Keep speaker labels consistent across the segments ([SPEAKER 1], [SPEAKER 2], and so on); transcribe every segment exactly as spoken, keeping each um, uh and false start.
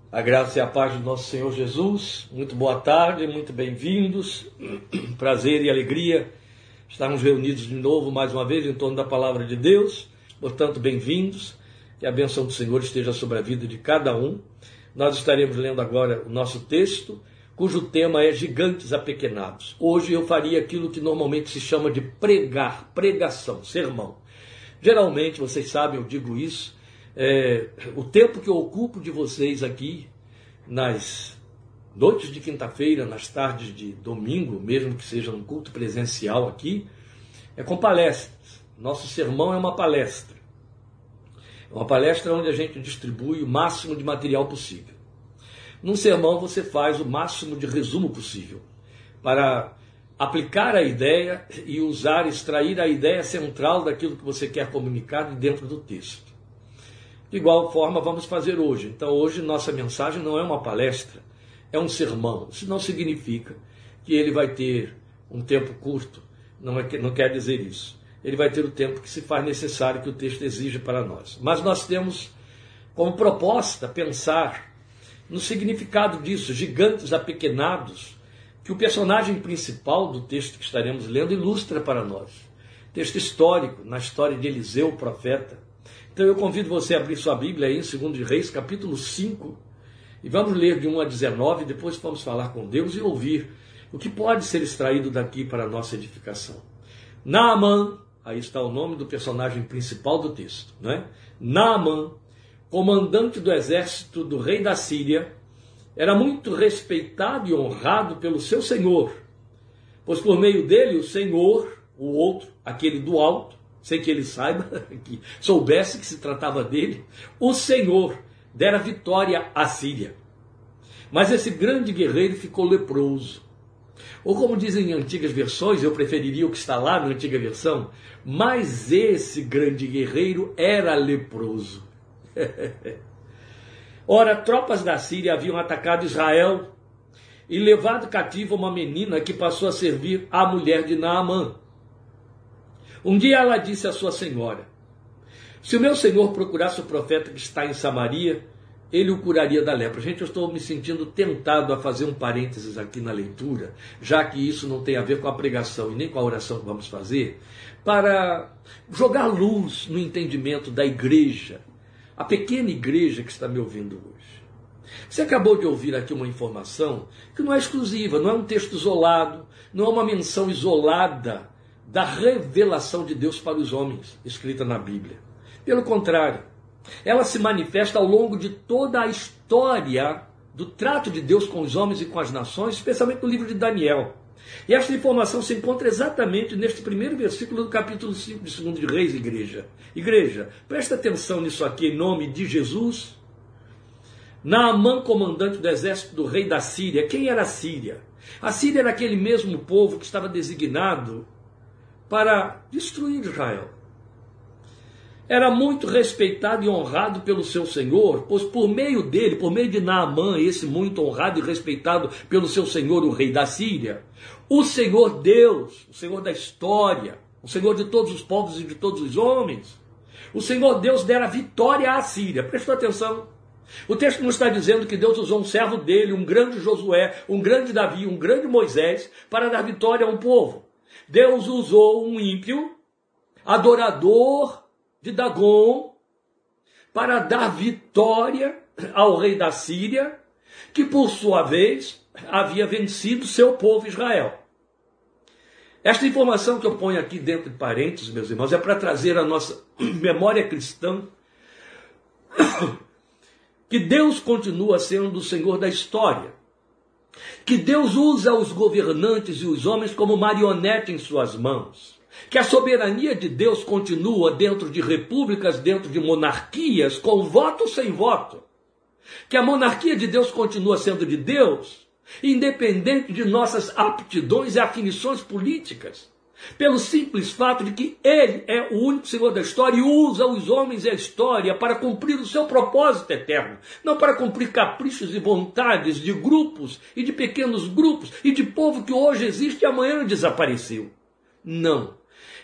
[SPEAKER 1] A graça e a paz do nosso Senhor Jesus. Muito boa tarde, muito bem-vindos. Prazer e alegria estarmos reunidos de novo, mais uma vez, em torno da palavra de Deus. Portanto, bem-vindos. Que a bênção do Senhor esteja sobre a vida de cada um. Nós estaremos lendo agora o nosso texto, cujo tema é Gigantes Apequenados. Hoje eu faria aquilo que normalmente se chama de pregar, pregação, sermão. Geralmente, vocês sabem, eu digo isso, É, o tempo que eu ocupo de vocês aqui, nas noites de quinta-feira, nas tardes de domingo, mesmo que seja um culto presencial aqui, é com palestras. Nosso sermão é uma palestra. É uma palestra onde a gente distribui o máximo de material possível. Num sermão você faz o máximo de resumo possível, para aplicar a ideia e usar, extrair a ideia central daquilo que você quer comunicar de dentro do texto. De igual forma vamos fazer hoje. Então hoje nossa mensagem não é uma palestra, é um sermão. Isso não significa que ele vai ter um tempo curto, não, é, não quer dizer isso. Ele vai ter o tempo que se faz necessário, que o texto exige para nós. Mas nós temos como proposta pensar no significado disso, gigantes apequenados, que o personagem principal do texto que estaremos lendo ilustra para nós. Texto histórico, na história de Eliseu, o profeta. Então eu convido você a abrir sua Bíblia aí em segundo Reis, capítulo cinco, e vamos ler de um a dezenove, depois vamos falar com Deus e ouvir o que pode ser extraído daqui para a nossa edificação. Naamã, aí está o nome do personagem principal do texto, não é? Naamã, comandante do exército do rei da Síria, era muito respeitado e honrado pelo seu senhor, pois por meio dele o senhor, o outro, aquele do alto, sem que ele saiba, que soubesse que se tratava dele, o Senhor dera vitória à Síria. Mas esse grande guerreiro ficou leproso. Ou como dizem em antigas versões, eu preferiria o que está lá na antiga versão, mas esse grande guerreiro era leproso. Ora, tropas da Síria haviam atacado Israel e levado cativa uma menina que passou a servir a mulher de Naamã. Um dia ela disse à sua senhora: se o meu senhor procurasse o profeta que está em Samaria, ele o curaria da lepra. Gente, eu estou me sentindo tentado a fazer um parênteses aqui na leitura, já que isso não tem a ver com a pregação e nem com a oração que vamos fazer, para jogar luz no entendimento da igreja, a pequena igreja que está me ouvindo hoje. Você acabou de ouvir aqui uma informação que não é exclusiva, não é um texto isolado, não é uma menção isolada da revelação de Deus para os homens, escrita na Bíblia. Pelo contrário, ela se manifesta ao longo de toda a história do trato de Deus com os homens e com as nações, especialmente no livro de Daniel. E esta informação se encontra exatamente neste primeiro versículo do capítulo cinco de segundo de Reis, igreja. Igreja, presta atenção nisso aqui, em nome de Jesus. Naamã, comandante do exército do rei da Síria. Quem era a Síria? A Síria era aquele mesmo povo que estava designado para destruir Israel. Era muito respeitado e honrado pelo seu senhor, pois por meio dele, por meio de Naamã, esse muito honrado e respeitado pelo seu senhor, o rei da Síria, o Senhor Deus, o Senhor da história, o Senhor de todos os povos e de todos os homens, o Senhor Deus dera vitória à Síria. Prestou atenção? O texto não está dizendo que Deus usou um servo dele, um grande Josué, um grande Davi, um grande Moisés, para dar vitória a um povo. Deus usou um ímpio, adorador de Dagon, para dar vitória ao rei da Síria, que por sua vez havia vencido seu povo Israel. Esta informação que eu ponho aqui dentro de parênteses, meus irmãos, é para trazer à nossa memória cristã que Deus continua sendo o Senhor da história. Que Deus usa os governantes e os homens como marionete em suas mãos. Que a soberania de Deus continua dentro de repúblicas, dentro de monarquias, com voto ou sem voto. Que a monarquia de Deus continua sendo de Deus, independente de nossas aptidões e afinições políticas. Pelo simples fato de que Ele é o único Senhor da história e usa os homens e a história para cumprir o seu propósito eterno. Não para cumprir caprichos e vontades de grupos e de pequenos grupos e de povo que hoje existe e amanhã desapareceu. Não.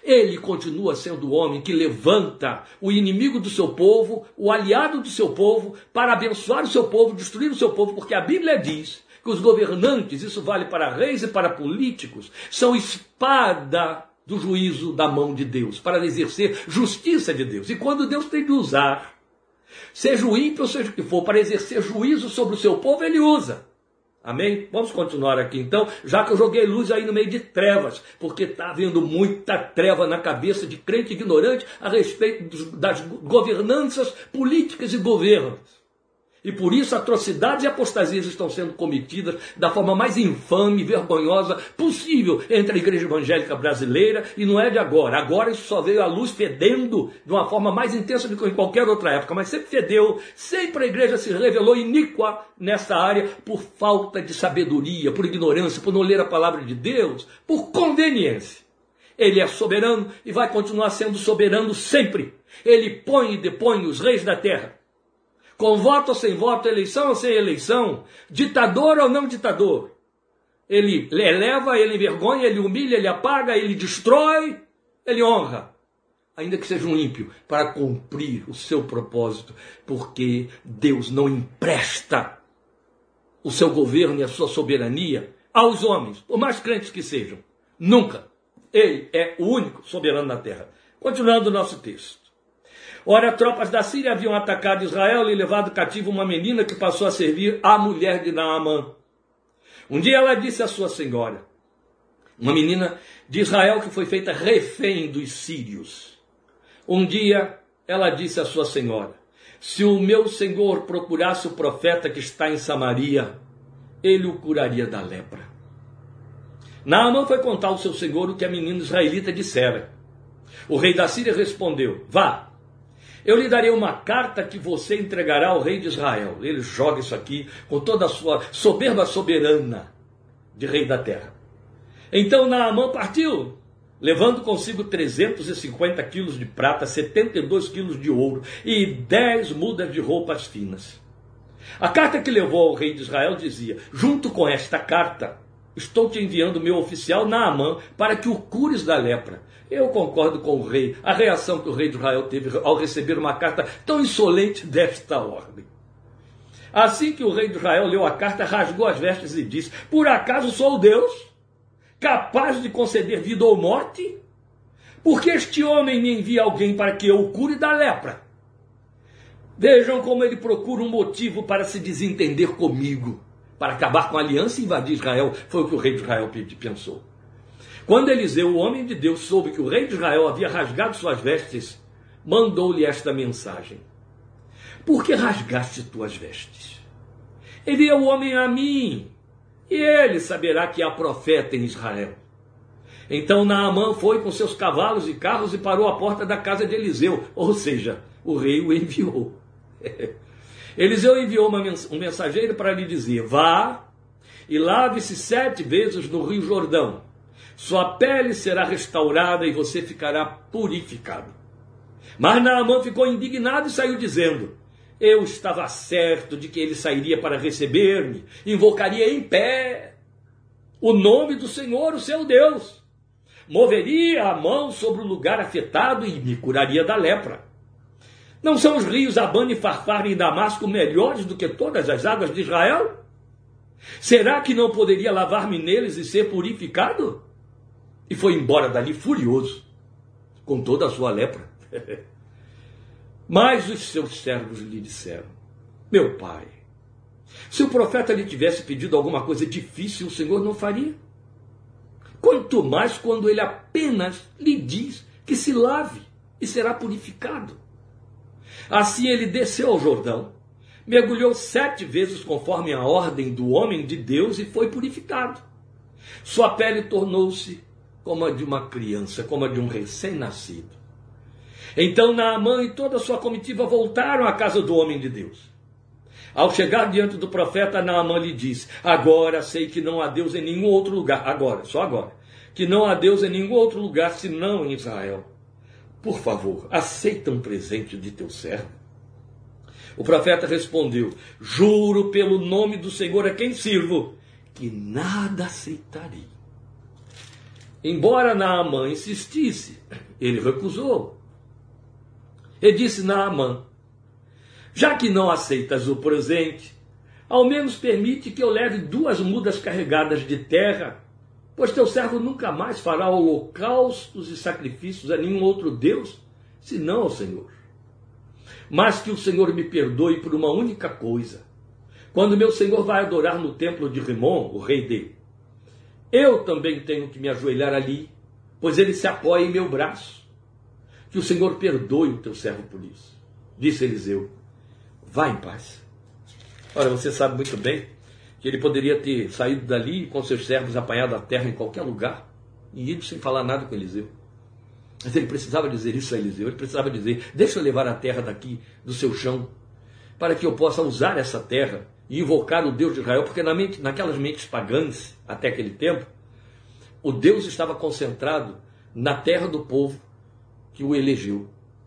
[SPEAKER 1] Ele continua sendo o homem que levanta o inimigo do seu povo, o aliado do seu povo, para abençoar o seu povo, destruir o seu povo, porque a Bíblia diz que os governantes, isso vale para reis e para políticos, são espada do juízo da mão de Deus, para exercer justiça de Deus. E quando Deus tem de usar, seja o ímpio ou seja o que for, para exercer juízo sobre o seu povo, ele usa. Amém? Vamos continuar aqui então, já que eu joguei luz aí no meio de trevas, porque está havendo muita treva na cabeça de crente ignorante a respeito dos, das governanças políticas e governos. E por isso atrocidades e apostasias estão sendo cometidas da forma mais infame e vergonhosa possível entre a igreja evangélica brasileira, e não é de agora. Agora isso só veio à luz fedendo de uma forma mais intensa do que em qualquer outra época, mas sempre fedeu, sempre a igreja se revelou iníqua nessa área por falta de sabedoria, por ignorância, por não ler a palavra de Deus, por conveniência. Ele é soberano e vai continuar sendo soberano sempre. Ele põe e depõe os reis da terra. Com voto ou sem voto, eleição ou sem eleição, ditador ou não ditador. Ele eleva, ele envergonha, ele humilha, ele apaga, ele destrói, ele honra. Ainda que seja um ímpio, para cumprir o seu propósito, porque Deus não empresta o seu governo e a sua soberania aos homens, por mais crentes que sejam. Nunca. Ele é o único soberano na terra. Continuando o nosso texto. Ora, tropas da Síria haviam atacado Israel e levado cativo uma menina que passou a servir a mulher de Naamã. Um dia ela disse à sua senhora, uma menina de Israel que foi feita refém dos sírios. Um dia ela disse à sua senhora, se o meu senhor procurasse o profeta que está em Samaria, ele o curaria da lepra. Naamã foi contar ao seu senhor o que a menina israelita dissera. O rei da Síria respondeu, vá. Eu lhe darei uma carta que você entregará ao rei de Israel. Ele joga isso aqui com toda a sua soberba soberana de rei da terra. Então Naamã partiu, levando consigo trezentos e cinquenta quilos de prata, setenta e dois quilos de ouro e dez mudas de roupas finas. A carta que levou ao rei de Israel dizia, junto com esta carta, estou te enviando meu oficial Naamã para que o cures da lepra. Eu concordo com o rei, a reação que o rei de Israel teve ao receber uma carta tão insolente desta ordem. Assim que o rei de Israel leu a carta, rasgou as vestes e disse, por acaso sou Deus, capaz de conceder vida ou morte? Porque este homem me envia alguém para que eu o cure da lepra. Vejam como ele procura um motivo para se desentender comigo, para acabar com a aliança e invadir Israel. Foi o que o rei de Israel pensou. Quando Eliseu, o homem de Deus, soube que o rei de Israel havia rasgado suas vestes, mandou-lhe esta mensagem. Por que rasgaste tuas vestes? Envia o homem a mim, e ele saberá que há profeta em Israel. Então Naamã foi com seus cavalos e carros e parou à porta da casa de Eliseu, ou seja, o rei o enviou. Eliseu enviou uma mens- um mensageiro para lhe dizer, vá e lave-se sete vezes no rio Jordão. Sua pele será restaurada e você ficará purificado. Mas Naamã ficou indignado e saiu dizendo, eu estava certo de que ele sairia para receber-me, invocaria em pé o nome do Senhor, o seu Deus, moveria a mão sobre o lugar afetado e me curaria da lepra. Não são os rios Abana e Farfar em Damasco melhores do que todas as águas de Israel? Será que não poderia lavar-me neles e ser purificado? E foi embora dali furioso, com toda a sua lepra. Mas os seus servos lhe disseram, meu pai, se o profeta lhe tivesse pedido alguma coisa difícil, o Senhor não faria. Quanto mais quando ele apenas lhe diz que se lave e será purificado. Assim ele desceu ao Jordão, mergulhou sete vezes conforme a ordem do homem de Deus e foi purificado. Sua pele tornou-se como a de uma criança, como a de um recém-nascido. Então Naamã e toda a sua comitiva voltaram à casa do homem de Deus. Ao chegar diante do profeta, Naamã lhe disse, agora sei que não há Deus em nenhum outro lugar, agora, só agora, que não há Deus em nenhum outro lugar senão em Israel. Por favor, aceita um presente de teu servo. O profeta respondeu, juro pelo nome do Senhor a quem sirvo, que nada aceitarei. embora Naamã insistisse, ele recusou. Ele disse: Naamã, já que não aceitas o presente, ao menos permite que eu leve duas mudas carregadas de terra, pois teu servo nunca mais fará holocaustos e sacrifícios a nenhum outro Deus, senão ao Senhor. Mas que o Senhor me perdoe por uma única coisa. Quando meu Senhor vai adorar no templo de Rimon, o rei dele, eu também tenho que me ajoelhar ali, pois ele se apoia em meu braço. Que o Senhor perdoe o teu servo por isso. Disse Eliseu: vá em paz. Ora, você sabe muito bem que ele poderia ter saído dali com seus servos, apanhado a terra em qualquer lugar e ido sem falar nada com Eliseu. Mas ele precisava dizer isso a Eliseu. Ele precisava dizer: deixa eu levar a terra daqui do seu chão, para que eu possa usar essa terra e invocar o Deus de Israel, porque na mente, naquelas mentes pagãs, até aquele tempo, o Deus estava concentrado na terra do povo que o elegeu.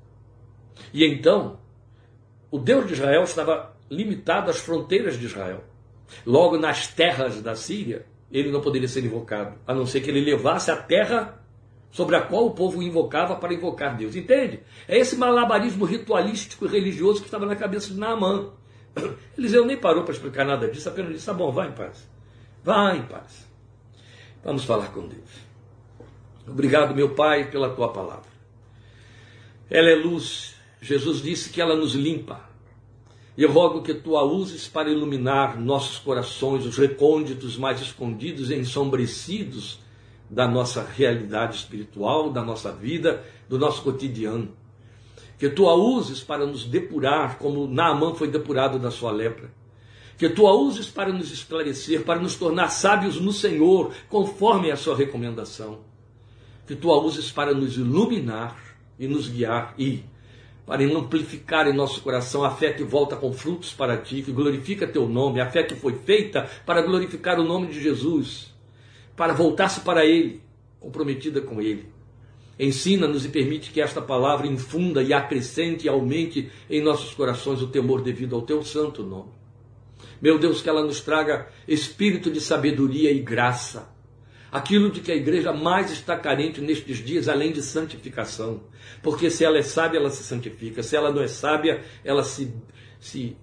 [SPEAKER 1] E então, o Deus de Israel estava limitado às fronteiras de Israel. Logo, nas terras da Síria, ele não poderia ser invocado, a não ser que ele levasse a terra sobre a qual o povo invocava para invocar Deus. Entende? É esse malabarismo ritualístico e religioso que estava na cabeça de Naamã. Eliseu nem parou para explicar nada disso, apenas disse: tá bom, vá em paz. Vá em paz. Vamos falar com Deus. Obrigado, meu Pai, pela tua palavra. Ela é luz. Jesus disse que ela nos limpa. E eu rogo que tu a uses para iluminar nossos corações, os recônditos mais escondidos e ensombrecidos da nossa realidade espiritual, da nossa vida, do nosso cotidiano. Que tu a uses para nos depurar, como Naamã foi depurado da sua lepra. Que tu a uses para nos esclarecer, para nos tornar sábios no Senhor, conforme a sua recomendação. Que tu a uses para nos iluminar e nos guiar, e para amplificar em nosso coração a fé que volta com frutos para ti, que glorifica teu nome, a fé que foi feita para glorificar o nome de Jesus, para voltar-se para Ele, comprometida com Ele. Ensina-nos e permite que esta palavra infunda e acrescente e aumente em nossos corações o temor devido ao teu santo nome. Meu Deus, que ela nos traga espírito de sabedoria e graça, aquilo de que a igreja mais está carente nestes dias, além de santificação. Porque se ela é sábia, ela se santifica. Se ela não é sábia, ela se, se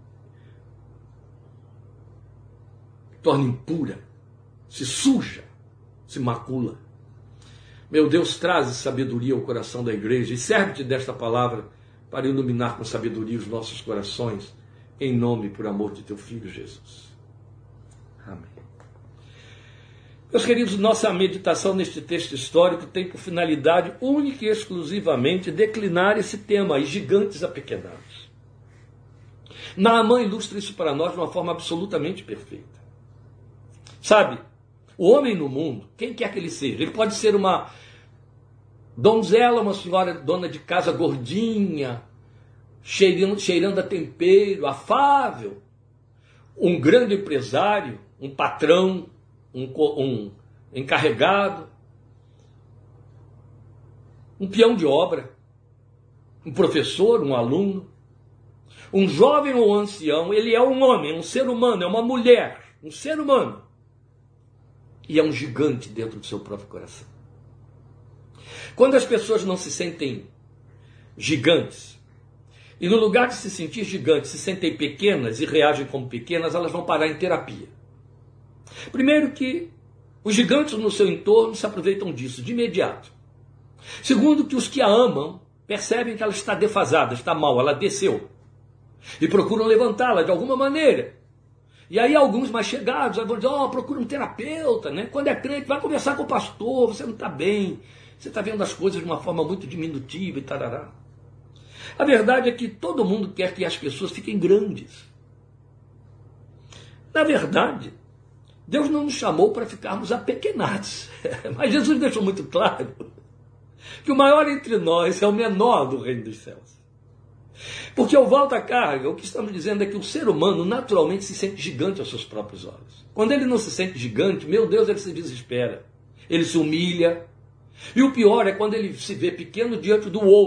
[SPEAKER 1] torna impura, se suja, se macula. Meu Deus, traz sabedoria ao coração da igreja e serve-te desta palavra para iluminar com sabedoria os nossos corações, em nome e por amor de teu Filho Jesus. Amém. Meus queridos, nossa meditação neste texto histórico tem por finalidade única e exclusivamente declinar esse tema, os gigantes apequenados. Naamã ilustra isso para nós de uma forma absolutamente perfeita. Sabe, o homem no mundo, quem quer que ele seja, ele pode ser uma donzela, uma senhora dona de casa gordinha, cheirando, cheirando a tempero, afável, um grande empresário, um patrão, um, um encarregado, um peão de obra, um professor, um aluno, um jovem ou um ancião. Ele é um homem, um ser humano, é uma mulher, um ser humano. E é um gigante dentro do seu próprio coração. Quando as pessoas não se sentem gigantes, e no lugar de se sentir gigantes, se sentem pequenas e reagem como pequenas, elas vão parar em terapia. Primeiro que os gigantes no seu entorno se aproveitam disso de imediato. Segundo que os que a amam percebem que ela está defasada, está mal, ela desceu. E procuram levantá-la de alguma maneira. E aí alguns mais chegados vão dizer: oh, procura um terapeuta, né? Quando é crente, vai conversar com o pastor, você não está bem, você está vendo as coisas de uma forma muito diminutiva e tarará. A verdade é que todo mundo quer que as pessoas fiquem grandes. Na verdade, Deus não nos chamou para ficarmos apequenados. Mas Jesus deixou muito claro que o maior entre nós é o menor do reino dos céus. Porque ao volta a carga, o que estamos dizendo é que o ser humano naturalmente se sente gigante aos seus próprios olhos. Quando ele não se sente gigante, meu Deus, ele se desespera. Ele se humilha. E o pior é quando ele se vê pequeno diante do outro.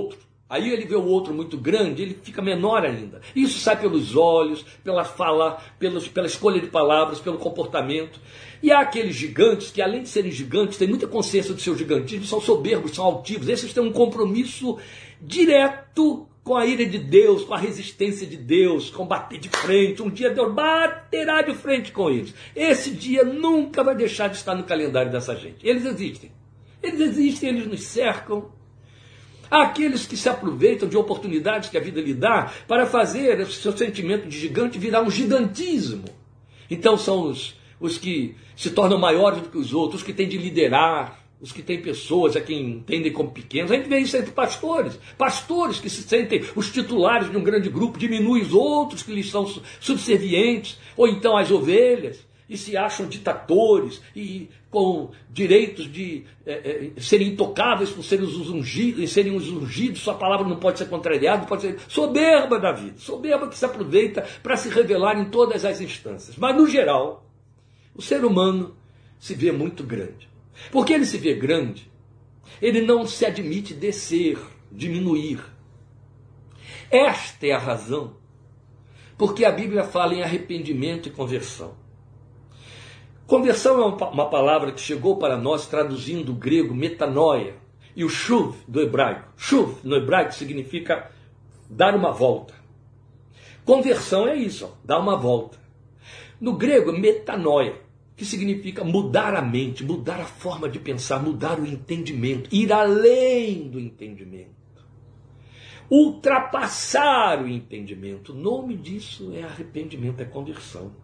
[SPEAKER 1] Aí ele vê o outro muito grande, ele fica menor ainda. Isso sai pelos olhos, pela fala, pelos, pela escolha de palavras, pelo comportamento. E há aqueles gigantes que, além de serem gigantes, têm muita consciência do seu gigantismo, são soberbos, são altivos. Esses têm um compromisso direto com a ira de Deus, com a resistência de Deus, com bater de frente. Um dia Deus baterá de frente com eles. Esse dia nunca vai deixar de estar no calendário dessa gente. Eles existem. Eles existem, eles nos cercam. Há aqueles que se aproveitam de oportunidades que a vida lhe dá para fazer o seu sentimento de gigante virar um gigantismo. Então são os, os que se tornam maiores do que os outros, os que têm de liderar, os que têm pessoas a quem entendem como pequenos. A gente vê isso entre pastores. Pastores que se sentem os titulares de um grande grupo, diminuem os outros que lhes são subservientes, ou então as ovelhas, e se acham ditadores, e com direitos de é, é, serem intocáveis por serem os ungidos, serem os ungidos, sua palavra não pode ser contrariada, não pode ser soberba da vida, soberba que se aproveita para se revelar em todas as instâncias. Mas, no geral, o ser humano se vê muito grande. Porque ele se vê grande, ele não se admite descer, diminuir. Esta é a razão porque a Bíblia fala em arrependimento e conversão. Conversão é uma palavra que chegou para nós traduzindo o grego metanoia e o shuv do hebraico. Shuv no hebraico significa dar uma volta. Conversão é isso, ó, dar uma volta. No grego, metanoia, que significa mudar a mente, mudar a forma de pensar, mudar o entendimento, ir além do entendimento, ultrapassar o entendimento. O nome disso é arrependimento, é conversão.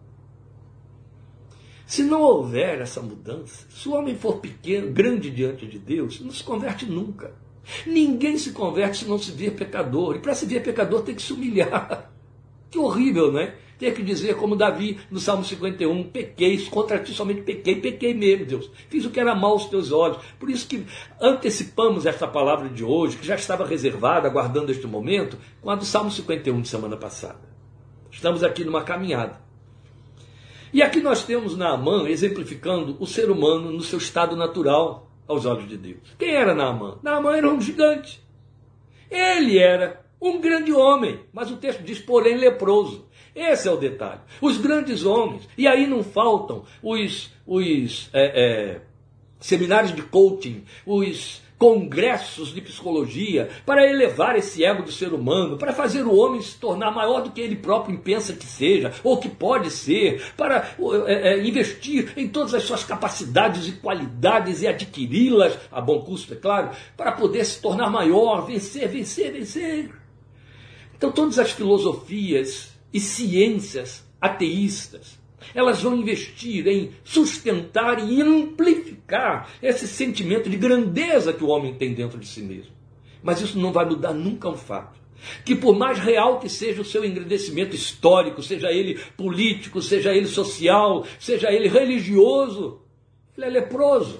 [SPEAKER 1] Se não houver essa mudança, se o homem for pequeno, grande diante de Deus, não se converte nunca. Ninguém se converte se não se vê pecador. E para se ver pecador tem que se humilhar. Que horrível, não é? Ter que dizer como Davi no Salmo cinquenta e um, pequei, contra ti somente pequei, pequei mesmo, Deus. Fiz o que era mal aos teus olhos. Por isso que antecipamos esta palavra de hoje, que já estava reservada, aguardando este momento, com a do Salmo cinquenta e um de semana passada. Estamos aqui numa caminhada. E aqui nós temos Naamã exemplificando o ser humano no seu estado natural aos olhos de Deus. Quem era Naamã? Naamã era um gigante. Ele era um grande homem, mas o texto diz, porém, leproso. Esse é o detalhe. Os grandes homens, e aí não faltam os, os é, é, seminários de coaching, os congressos de psicologia, para elevar esse ego do ser humano, para fazer o homem se tornar maior do que ele próprio pensa que seja, ou que pode ser, para é, é, investir em todas as suas capacidades e qualidades e adquiri-las, a bom custo, é claro, para poder se tornar maior, vencer, vencer, vencer. Então todas as filosofias e ciências ateístas, elas vão investir em sustentar e amplificar esse sentimento de grandeza que o homem tem dentro de si mesmo. Mas isso não vai mudar nunca o fato que, por mais real que seja o seu engrandecimento histórico, seja ele político, seja ele social, seja ele religioso, ele é leproso.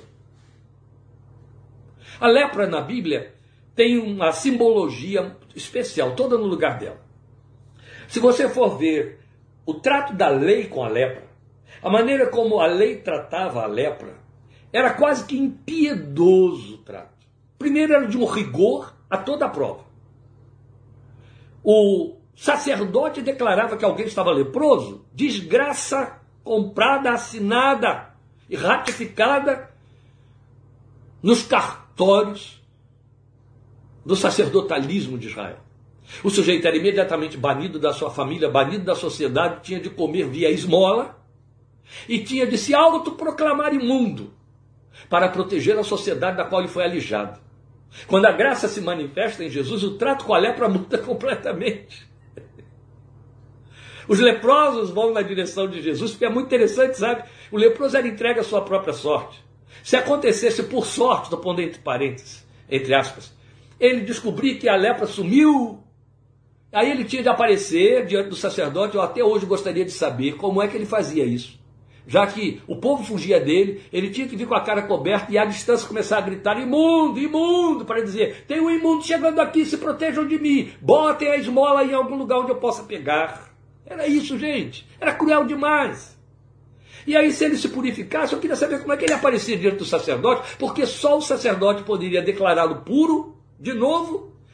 [SPEAKER 1] A lepra na Bíblia tem uma simbologia especial, toda no lugar dela. Se você for ver o trato da lei com a lepra, a maneira como a lei tratava a lepra, era quase que impiedoso o trato. Primeiro, era de um rigor a toda a prova. O sacerdote declarava que alguém estava leproso, desgraça comprada, assinada e ratificada nos cartórios do sacerdotalismo de Israel. O sujeito era imediatamente banido da sua família, banido da sociedade, tinha de comer via esmola e tinha de se autoproclamar imundo para proteger a sociedade da qual ele foi alijado. Quando a graça se manifesta em Jesus, o trato com a lepra muda completamente. Os leprosos vão na direção de Jesus, porque é muito interessante, sabe? O leproso era entregue à sua própria sorte. Se acontecesse por sorte, estou pondo entre parênteses, entre aspas, ele descobrir que a lepra sumiu, aí ele tinha de aparecer diante do sacerdote. Eu até hoje gostaria de saber como é que ele fazia isso. Já que o povo fugia dele, ele tinha que vir com a cara coberta e à distância começar a gritar, imundo, imundo, para dizer, tem um imundo chegando aqui, se protejam de mim, botem a esmola em algum lugar onde eu possa pegar. Era isso, gente. Era cruel demais. E aí, se ele se purificasse, eu queria saber como é que ele aparecia diante do sacerdote, porque só o sacerdote poderia declará-lo puro, de novo,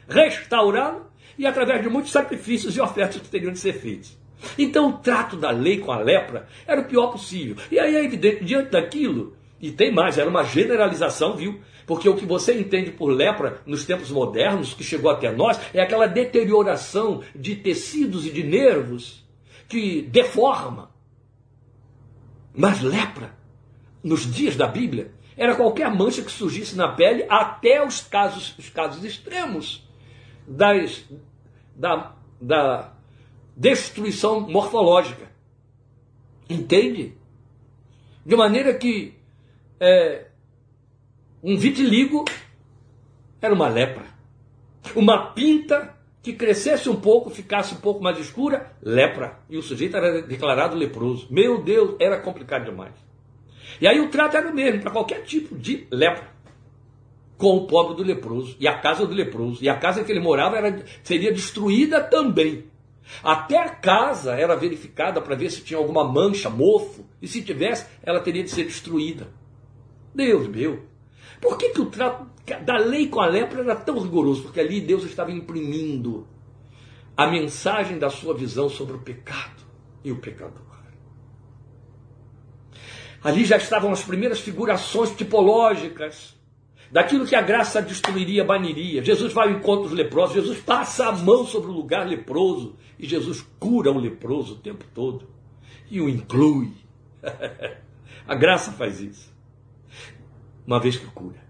[SPEAKER 1] restaurá-lo e através de muitos sacrifícios e ofertas que teriam de ser feitos. Então o trato da lei com a lepra era o pior possível. E aí é evidente, diante daquilo, e tem mais, era uma generalização, viu? Porque o que você entende por lepra nos tempos modernos, que chegou até nós, é aquela deterioração de tecidos e de nervos que deforma. Mas lepra, nos dias da Bíblia, era qualquer mancha que surgisse na pele, até os casos, os casos extremos das, da, da destruição morfológica. Entende? De maneira que é, um vitiligo era uma lepra. Uma pinta que crescesse um pouco, ficasse um pouco mais escura, lepra. E o sujeito era declarado leproso. Meu Deus, era complicado demais. E aí o trato era o mesmo, para qualquer tipo de lepra. Com o pobre do leproso, e a casa do leproso. E a casa que ele morava era, seria destruída também. Até a casa era verificada para ver se tinha alguma mancha, mofo. E se tivesse, ela teria de ser destruída. Deus meu, por que, que o trato da lei com a lepra era tão rigoroso? Porque ali Deus estava imprimindo a mensagem da sua visão sobre o pecado e o pecador. Ali já estavam as primeiras figurações tipológicas daquilo que a graça destruiria, baniria. Jesus vai ao encontro dos leprosos, Jesus passa a mão sobre o lugar leproso e Jesus cura o leproso o tempo todo e o inclui. A graça faz isso, uma vez que cura.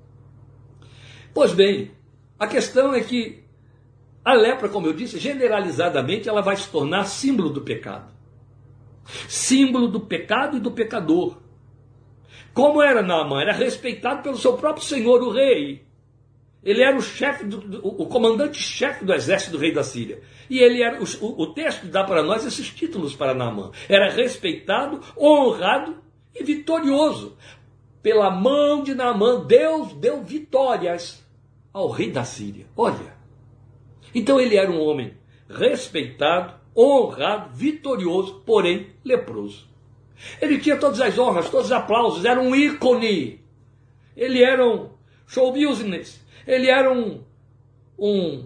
[SPEAKER 1] Pois bem, a questão é que a lepra, como eu disse, generalizadamente ela vai se tornar símbolo do pecado. Símbolo do pecado e do pecador. Como era Naamã? Era respeitado pelo seu próprio senhor, o rei. Ele era o chefe, do, do, o comandante-chefe do exército do rei da Síria. E ele era, o, o texto dá para nós esses títulos para Naamã. Era respeitado, honrado e vitorioso. Pela mão de Naamã, Deus deu vitórias ao rei da Síria. Olha, então ele era um homem respeitado, honrado, vitorioso, porém leproso. Ele tinha todas as honras, todos os aplausos, era um ícone. Ele era um show business. Ele era um, um,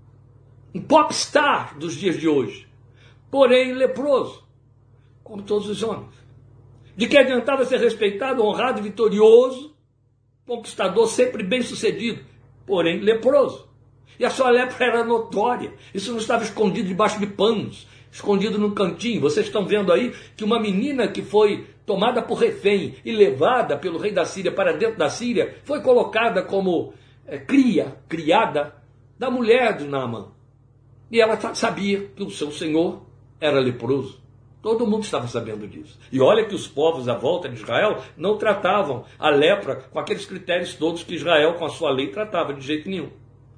[SPEAKER 1] um popstar dos dias de hoje. Porém leproso, como todos os homens. De que adiantava ser respeitado, honrado e vitorioso, conquistador sempre bem sucedido, porém leproso. E a sua lepra era notória. Isso não estava escondido debaixo de panos, escondido num cantinho. Vocês estão vendo aí que uma menina que foi tomada por refém e levada pelo rei da Síria para dentro da Síria, foi colocada como é, cria, criada da mulher de Naamã. E ela sabia que o seu senhor era leproso. Todo mundo estava sabendo disso. E olha que os povos à volta de Israel não tratavam a lepra com aqueles critérios todos que Israel, com a sua lei, tratava de jeito nenhum.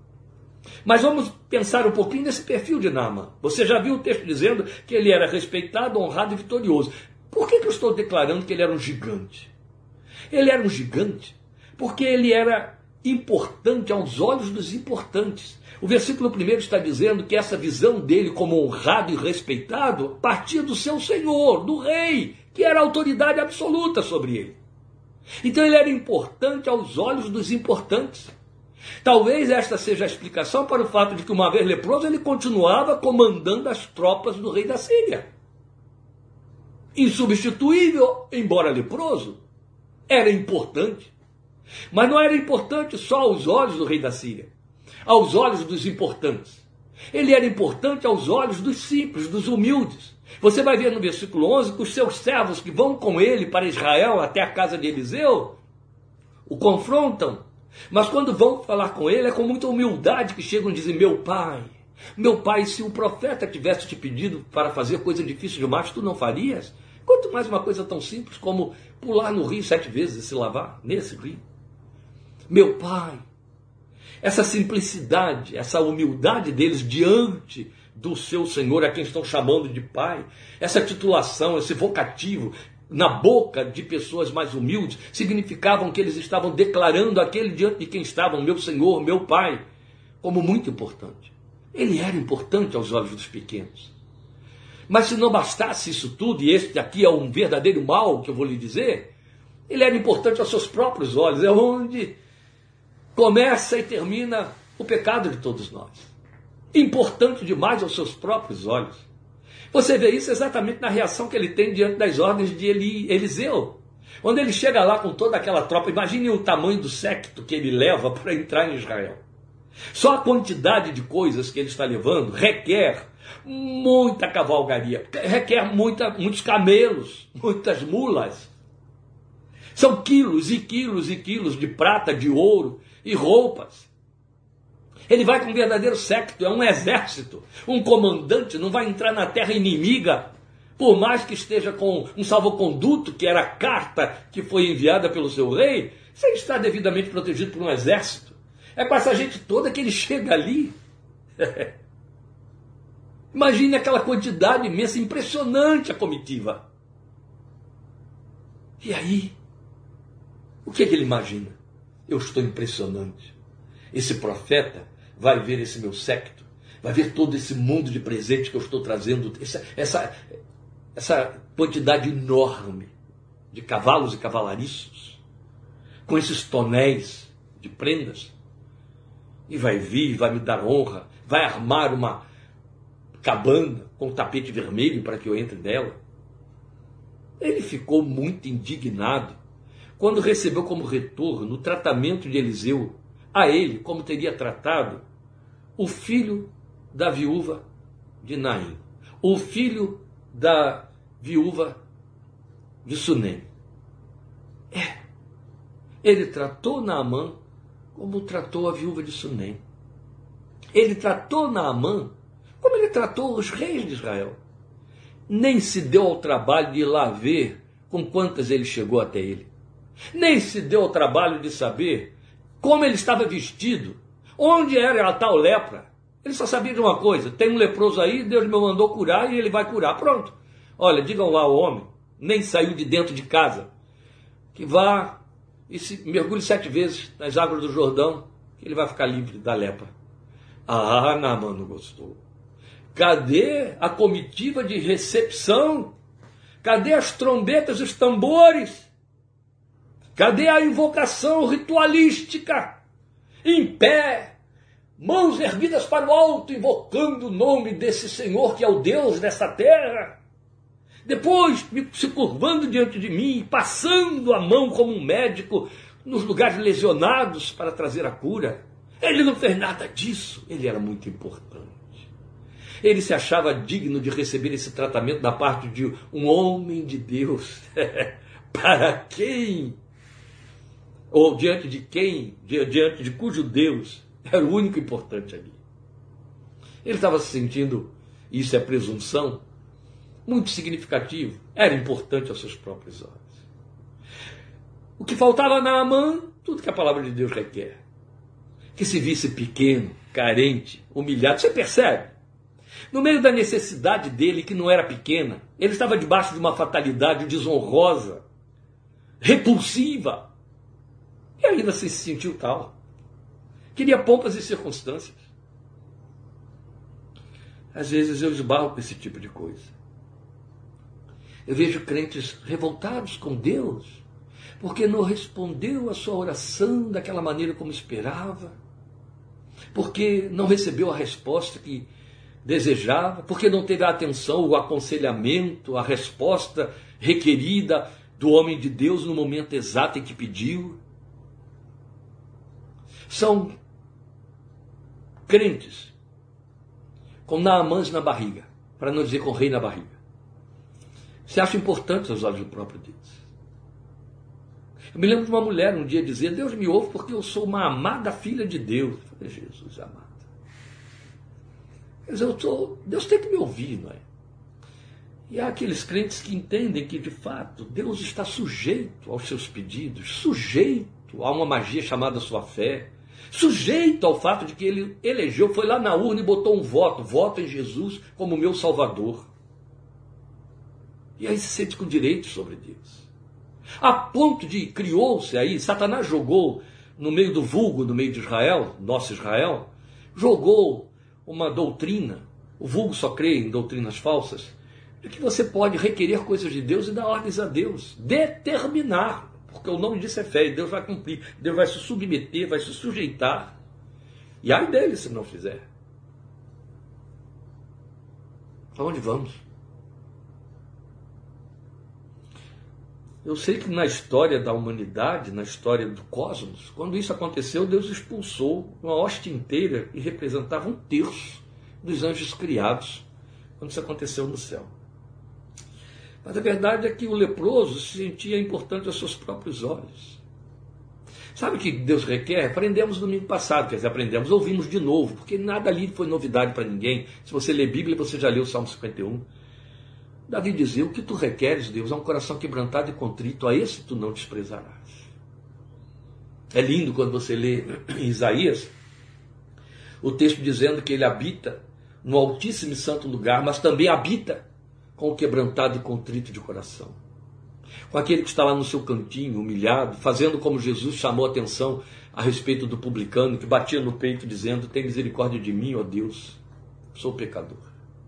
[SPEAKER 1] Mas vamos pensar um pouquinho nesse perfil de Naamã. Você já viu o texto dizendo que ele era respeitado, honrado e vitorioso. Por que, que eu estou declarando que ele era um gigante? Ele era um gigante porque ele era importante aos olhos dos importantes. O versículo primeiro está dizendo que essa visão dele como honrado e respeitado partia do seu senhor, do rei, que era a autoridade absoluta sobre ele. Então ele era importante aos olhos dos importantes. Talvez esta seja a explicação para o fato de que, uma vez leproso, ele continuava comandando as tropas do rei da Síria. Insubstituível, embora leproso, era importante. Mas não era importante só aos olhos do rei da Síria, aos olhos dos importantes. Ele era importante aos olhos dos simples, dos humildes. Você vai ver no versículo onze que os seus servos que vão com ele para Israel, até a casa de Eliseu, o confrontam. Mas quando vão falar com ele, é com muita humildade que chegam e dizem: meu pai, meu pai, se o profeta tivesse te pedido para fazer coisa difícil demais, tu não farias? Quanto mais uma coisa tão simples como pular no rio sete vezes e se lavar nesse rio. Meu pai, essa simplicidade, essa humildade deles diante do seu Senhor, a quem estão chamando de pai, essa titulação, esse vocativo na boca de pessoas mais humildes, significavam que eles estavam declarando aquele diante de quem estavam, meu Senhor, meu Pai, como muito importante. Ele era importante aos olhos dos pequenos. Mas se não bastasse isso tudo, e este aqui é um verdadeiro mal que eu vou lhe dizer, ele era importante aos seus próprios olhos. É onde começa e termina o pecado de todos nós. Importante demais aos seus próprios olhos. Você vê isso exatamente na reação que ele tem diante das ordens de Eli, Eliseu. Quando ele chega lá com toda aquela tropa, imagine o tamanho do séquito que ele leva para entrar em Israel. Só a quantidade de coisas que ele está levando requer muita cavalgaria, requer muita, muitos camelos, muitas mulas. São quilos e quilos e quilos de prata, de ouro e roupas. Ele vai com um verdadeiro séquito, é um exército. Um comandante não vai entrar na terra inimiga, por mais que esteja com um salvoconduto, que era a carta que foi enviada pelo seu rei, sem estar devidamente protegido por um exército. É com essa gente toda que ele chega ali. Imagine aquela quantidade imensa, impressionante a comitiva. E aí, o que, é que ele imagina? Eu estou impressionante. Esse profeta vai ver esse meu séquito, vai ver todo esse mundo de presente que eu estou trazendo, essa, essa, essa quantidade enorme de cavalos e cavalariços, com esses tonéis de prendas, e vai vir, vai me dar honra, vai armar uma cabana com tapete vermelho para que eu entre nela. Ele ficou muito indignado quando recebeu como retorno o tratamento de Eliseu a ele, como teria tratado o filho da viúva de Naim, o filho da viúva de Sunem. É, ele tratou Naamã como tratou a viúva de Sunem. Ele tratou Naamã como ele tratou os reis de Israel. Nem se deu ao trabalho de ir lá ver com quantas ele chegou até ele. Nem se deu ao trabalho de saber como ele estava vestido, onde era a tal lepra. Ele só sabia de uma coisa: tem um leproso aí, Deus me mandou curar e ele vai curar. Pronto. Olha, digam lá ao homem, nem saiu de dentro de casa, que vá e se mergulhe sete vezes nas águas do Jordão, que ele vai ficar livre da lepra. Ah, Naamã não gostou. Cadê a comitiva de recepção? Cadê as trombetas e os tambores? Cadê a invocação ritualística? Em pé, mãos erguidas para o alto, invocando o nome desse Senhor que é o Deus dessa terra. Depois, se curvando diante de mim, passando a mão como um médico nos lugares lesionados para trazer a cura. Ele não fez nada disso. Ele era muito importante. Ele se achava digno de receber esse tratamento da parte de um homem de Deus. Para quem? Ou diante de quem? Diante de cujo Deus era o único importante ali. Ele estava se sentindo, isso é presunção, muito significativo. Era importante aos seus próprios olhos. O que faltava a Naamã, tudo que a palavra de Deus requer. Que se visse pequeno, carente, humilhado. Você percebe? No meio da necessidade dele, que não era pequena, ele estava debaixo de uma fatalidade desonrosa, repulsiva, e ainda se sentiu tal. Queria pompas e circunstâncias. Às vezes eu esbarro com esse tipo de coisa. Eu vejo crentes revoltados com Deus, porque não respondeu a sua oração daquela maneira como esperava, porque não recebeu a resposta que desejava, porque não teve a atenção, o aconselhamento, a resposta requerida do homem de Deus no momento exato em que pediu. São crentes com Naamãs na barriga, para não dizer com rei na barriga. Se acham importantes aos olhos do próprio Deus. Eu me lembro de uma mulher um dia dizer: Deus me ouve porque eu sou uma amada filha de Deus. Eu falei: Jesus amado. Quer dizer, eu tô, Deus tem que me ouvir, não é? E há aqueles crentes que entendem que, de fato, Deus está sujeito aos seus pedidos, sujeito a uma magia chamada sua fé, sujeito ao fato de que ele elegeu, foi lá na urna e botou um voto, voto em Jesus como meu Salvador. E aí se sente com direito sobre Deus. A ponto de, criou-se aí, Satanás jogou no meio do vulgo, no meio de Israel, nosso Israel, jogou uma doutrina, o vulgo só crê em doutrinas falsas, de que você pode requerer coisas de Deus e dar ordens a Deus, determinar, porque o nome disso é fé, e Deus vai cumprir, Deus vai se submeter, vai se sujeitar. E ai dele se não fizer. Aonde vamos? Eu sei que na história da humanidade, na história do cosmos, quando isso aconteceu, Deus expulsou uma hoste inteira e representava um terço dos anjos criados, quando isso aconteceu no céu. Mas a verdade é que o leproso se sentia importante aos seus próprios olhos. Sabe o que Deus requer? Aprendemos no domingo passado, quer dizer, aprendemos, ouvimos de novo, porque nada ali foi novidade para ninguém. Se você ler Bíblia, você já leu o Salmo cinquenta e um. Davi dizia, o que tu requeres, Deus, é um coração quebrantado e contrito, a esse tu não desprezarás. É lindo quando você lê em Isaías, o texto dizendo que ele habita no altíssimo e santo lugar, mas também habita com o quebrantado e contrito de coração. Com aquele que está lá no seu cantinho, humilhado, fazendo como Jesus chamou a atenção a respeito do publicano, que batia no peito dizendo, tem misericórdia de mim, ó Deus, sou pecador.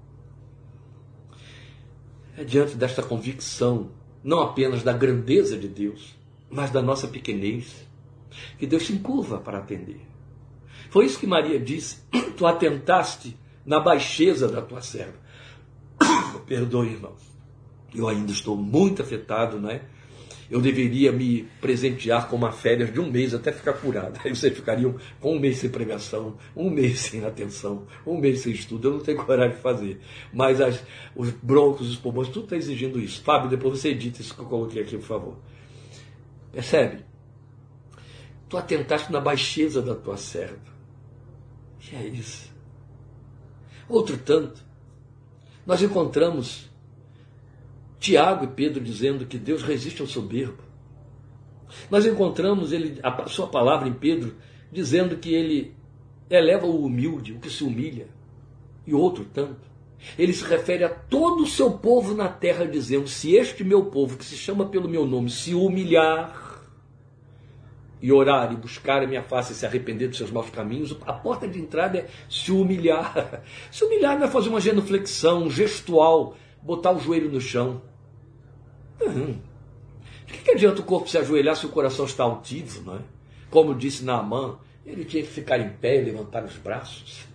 [SPEAKER 1] É diante desta convicção, não apenas da grandeza de Deus, mas da nossa pequenez, que Deus se encurva para atender. Foi isso que Maria disse, tu atentaste na baixeza da tua serva. Perdoe, irmãos, eu ainda estou muito afetado, não é? Eu deveria me presentear com uma férias de um mês até ficar curado. Aí vocês ficariam com um mês sem pregação, um mês sem atenção, um mês sem estudo. Eu não tenho coragem de fazer. Mas as, os broncos, os pulmões, tudo está exigindo isso. Fábio, depois você edita isso que eu coloquei aqui, por favor. Percebe? Tu atentaste na baixeza da tua serva. Que é isso? Outro tanto, nós encontramos Tiago e Pedro dizendo que Deus resiste ao soberbo. Nós encontramos ele, a sua palavra em Pedro dizendo que ele eleva o humilde, o que se humilha. E outro tanto, ele se refere a todo o seu povo na terra dizendo, se este meu povo, que se chama pelo meu nome, se humilhar e orar e buscar a minha face e se arrepender dos seus maus caminhos, a porta de entrada é se humilhar. Se humilhar não é fazer uma genuflexão gestual, botar o joelho no chão. Uhum. De que, que adianta o corpo se ajoelhar se o coração está altivo, não é? Como disse Naamã, ele tinha que ficar em pé e levantar os braços.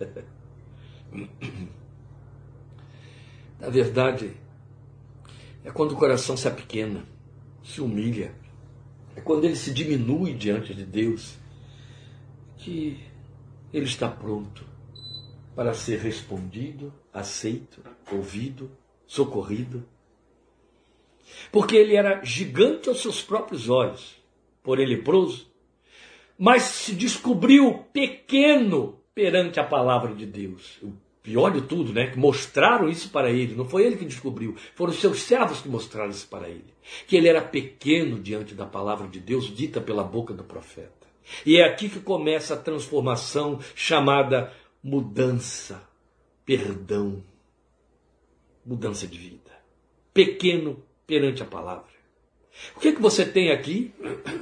[SPEAKER 1] Na verdade, é quando o coração se apequena, se humilha, é quando ele se diminui diante de Deus, que ele está pronto para ser respondido, aceito, ouvido, socorrido. Porque ele era gigante aos seus próprios olhos, porém leproso, mas se descobriu pequeno perante a palavra de Deus. O pior de tudo, né? Que mostraram isso para ele, não foi ele que descobriu, foram os seus servos que mostraram isso para ele. Que ele era pequeno diante da palavra de Deus, dita pela boca do profeta. E é aqui que começa a transformação chamada mudança, perdão, mudança de vida. Pequeno perante a palavra. O que é que você tem aqui?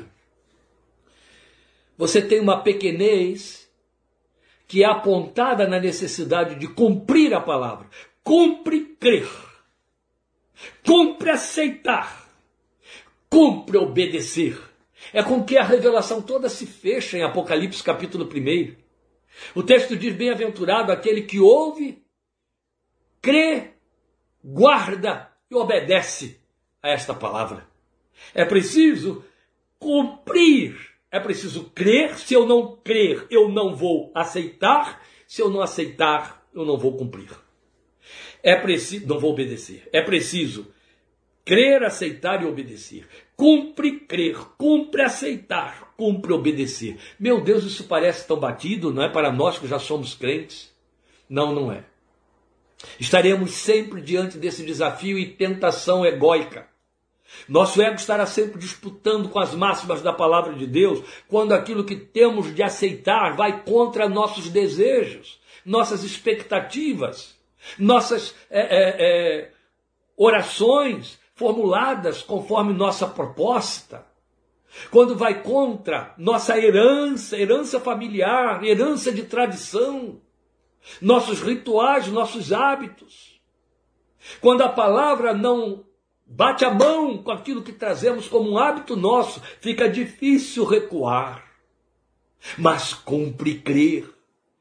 [SPEAKER 1] Você tem uma pequenez que é apontada na necessidade de cumprir a palavra. Cumpre crer. Cumpre aceitar. Cumpre obedecer. É com que a revelação toda se fecha em Apocalipse capítulo um. O texto diz, bem-aventurado aquele que ouve, crê, guarda e obedece a esta palavra. É preciso cumprir. É preciso crer. Se eu não crer, eu não vou aceitar. Se eu não aceitar, eu não vou cumprir. É preciso, não vou obedecer. É preciso crer, aceitar e obedecer. Cumpre crer, cumpre aceitar, cumpre obedecer. Meu Deus, isso parece tão batido, não é para nós que já somos crentes? Não, não é. Estaremos sempre diante desse desafio e tentação egóica. Nosso ego estará sempre disputando com as máximas da palavra de Deus, quando aquilo que temos de aceitar vai contra nossos desejos, nossas expectativas, nossas é, é, é, orações formuladas conforme nossa proposta. Quando vai contra nossa herança, herança familiar, herança de tradição, nossos rituais, nossos hábitos. Quando a palavra não bate a mão com aquilo que trazemos como um hábito nosso, fica difícil recuar. Mas cumpre crer,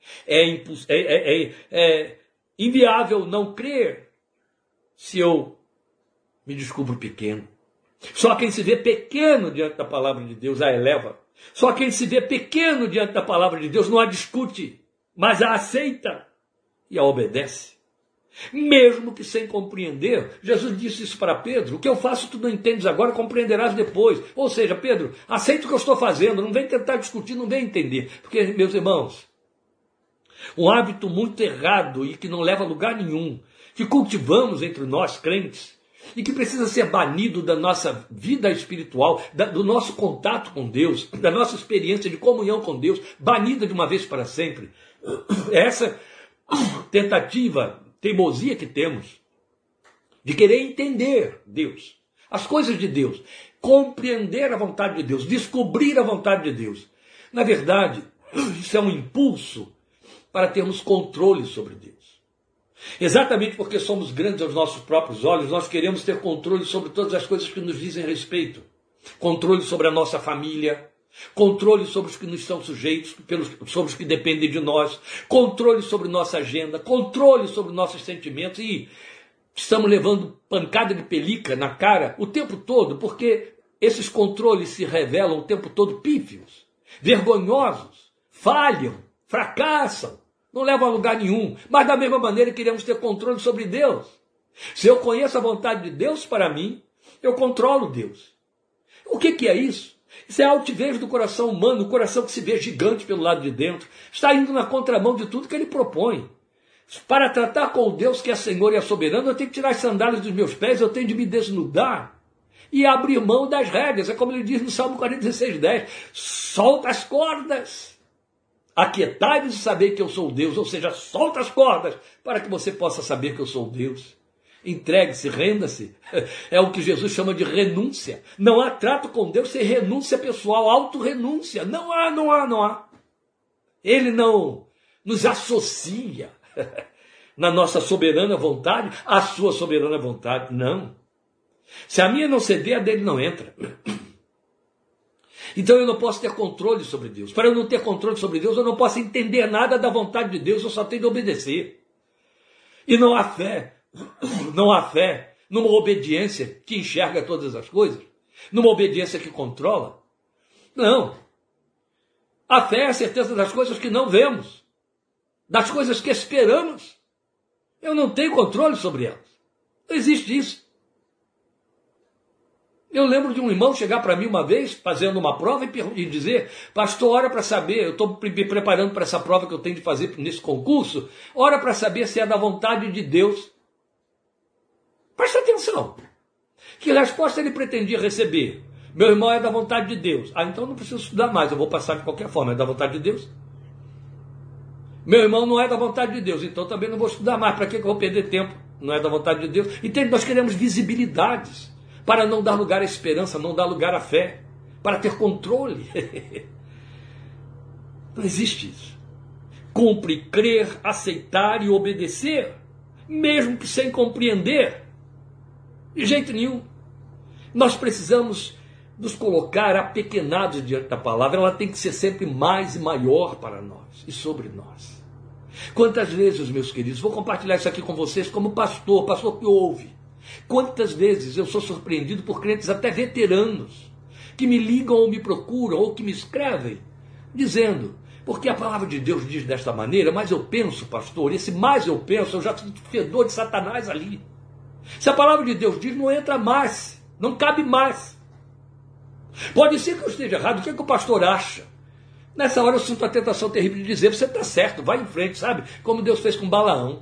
[SPEAKER 1] É, imposs... é, é, é, é inviável não crer se eu me descubro pequeno. Só quem se vê pequeno diante da palavra de Deus a eleva. Só quem se vê pequeno diante da palavra de Deus não a discute, mas a aceita e a obedece. Mesmo que sem compreender. Jesus disse isso para Pedro: o que eu faço tu não entendes agora, compreenderás depois. Ou seja, Pedro, aceita o que eu estou fazendo, não vem tentar discutir, não vem entender. Porque, meus irmãos, um hábito muito errado e que não leva a lugar nenhum, que cultivamos entre nós crentes, e que precisa ser banido da nossa vida espiritual, da, do nosso contato com Deus, da nossa experiência de comunhão com Deus, banida de uma vez para sempre. Essa tentativa, teimosia que temos de querer entender Deus, as coisas de Deus, compreender a vontade de Deus, descobrir a vontade de Deus. Na verdade, isso é um impulso para termos controle sobre Deus. Exatamente porque somos grandes aos nossos próprios olhos, nós queremos ter controle sobre todas as coisas que nos dizem respeito. Controle sobre a nossa família, controle sobre os que nos são sujeitos, pelos, sobre os que dependem de nós, controle sobre nossa agenda, controle sobre nossos sentimentos, e estamos levando pancada de pelica na cara o tempo todo, porque esses controles se revelam o tempo todo pífios, vergonhosos, falham, fracassam, não levam a lugar nenhum. Mas da mesma maneira queremos ter controle sobre Deus. Se eu conheço a vontade de Deus para mim, eu controlo Deus. O que, que é isso? Isso é a altivez do coração humano, o coração que se vê gigante pelo lado de dentro, está indo na contramão de tudo que ele propõe. Para tratar com o Deus que é Senhor e é soberano, eu tenho que tirar as sandálias dos meus pés, eu tenho de me desnudar e abrir mão das rédeas. É como ele diz no Salmo quarenta e seis, dez, solta as cordas, aquietai-vos e saber que eu sou Deus, ou seja, solta as cordas para que você possa saber que eu sou Deus. Entregue-se, renda-se. É o que Jesus chama de renúncia. Não há trato com Deus sem renúncia pessoal, autorrenúncia. Não há, não há, não há. Ele não nos associa na nossa soberana vontade, à sua soberana vontade. Não. Se a minha não ceder, a dele não entra. Então eu não posso ter controle sobre Deus. Para eu não ter controle sobre Deus, eu não posso entender nada da vontade de Deus, eu só tenho de obedecer. E não há fé. Não há fé numa obediência que enxerga todas as coisas, numa obediência que controla. Não. A fé é a certeza das coisas que não vemos, das coisas que esperamos. Eu não tenho controle sobre elas. Não existe isso. Eu lembro de um irmão chegar para mim uma vez, fazendo uma prova, e dizer: pastor, ora para saber, eu estou me preparando para essa prova que eu tenho de fazer nesse concurso, ora para saber se é da vontade de Deus. Presta atenção. Que resposta ele pretendia receber? Meu irmão, é da vontade de Deus. Ah, então não preciso estudar mais, eu vou passar de qualquer forma. É da vontade de Deus? Meu irmão, não é da vontade de Deus, então também não vou estudar mais. Para que eu vou perder tempo? Não é da vontade de Deus. Entende? Nós queremos visibilidades para não dar lugar à esperança, não dar lugar à fé, para ter controle. Não existe isso. Cumpre crer, aceitar e obedecer, mesmo que sem compreender. De jeito nenhum. Nós precisamos nos colocar apequenados diante da palavra. Ela tem que ser sempre mais e maior para nós e sobre nós. Quantas vezes, meus queridos, vou compartilhar isso aqui com vocês como pastor, pastor que ouve. Quantas vezes eu sou surpreendido por crentes até veteranos que me ligam ou me procuram ou que me escrevem dizendo: porque a palavra de Deus diz desta maneira, mas eu penso, pastor, esse mais eu penso, eu já sinto fedor de Satanás ali. Se a palavra de Deus diz, não entra mais, não cabe mais. Pode ser que eu esteja errado, o que, é que o pastor acha? Nessa hora eu sinto a tentação terrível de dizer: você está certo, vai em frente, sabe? Como Deus fez com Balaão.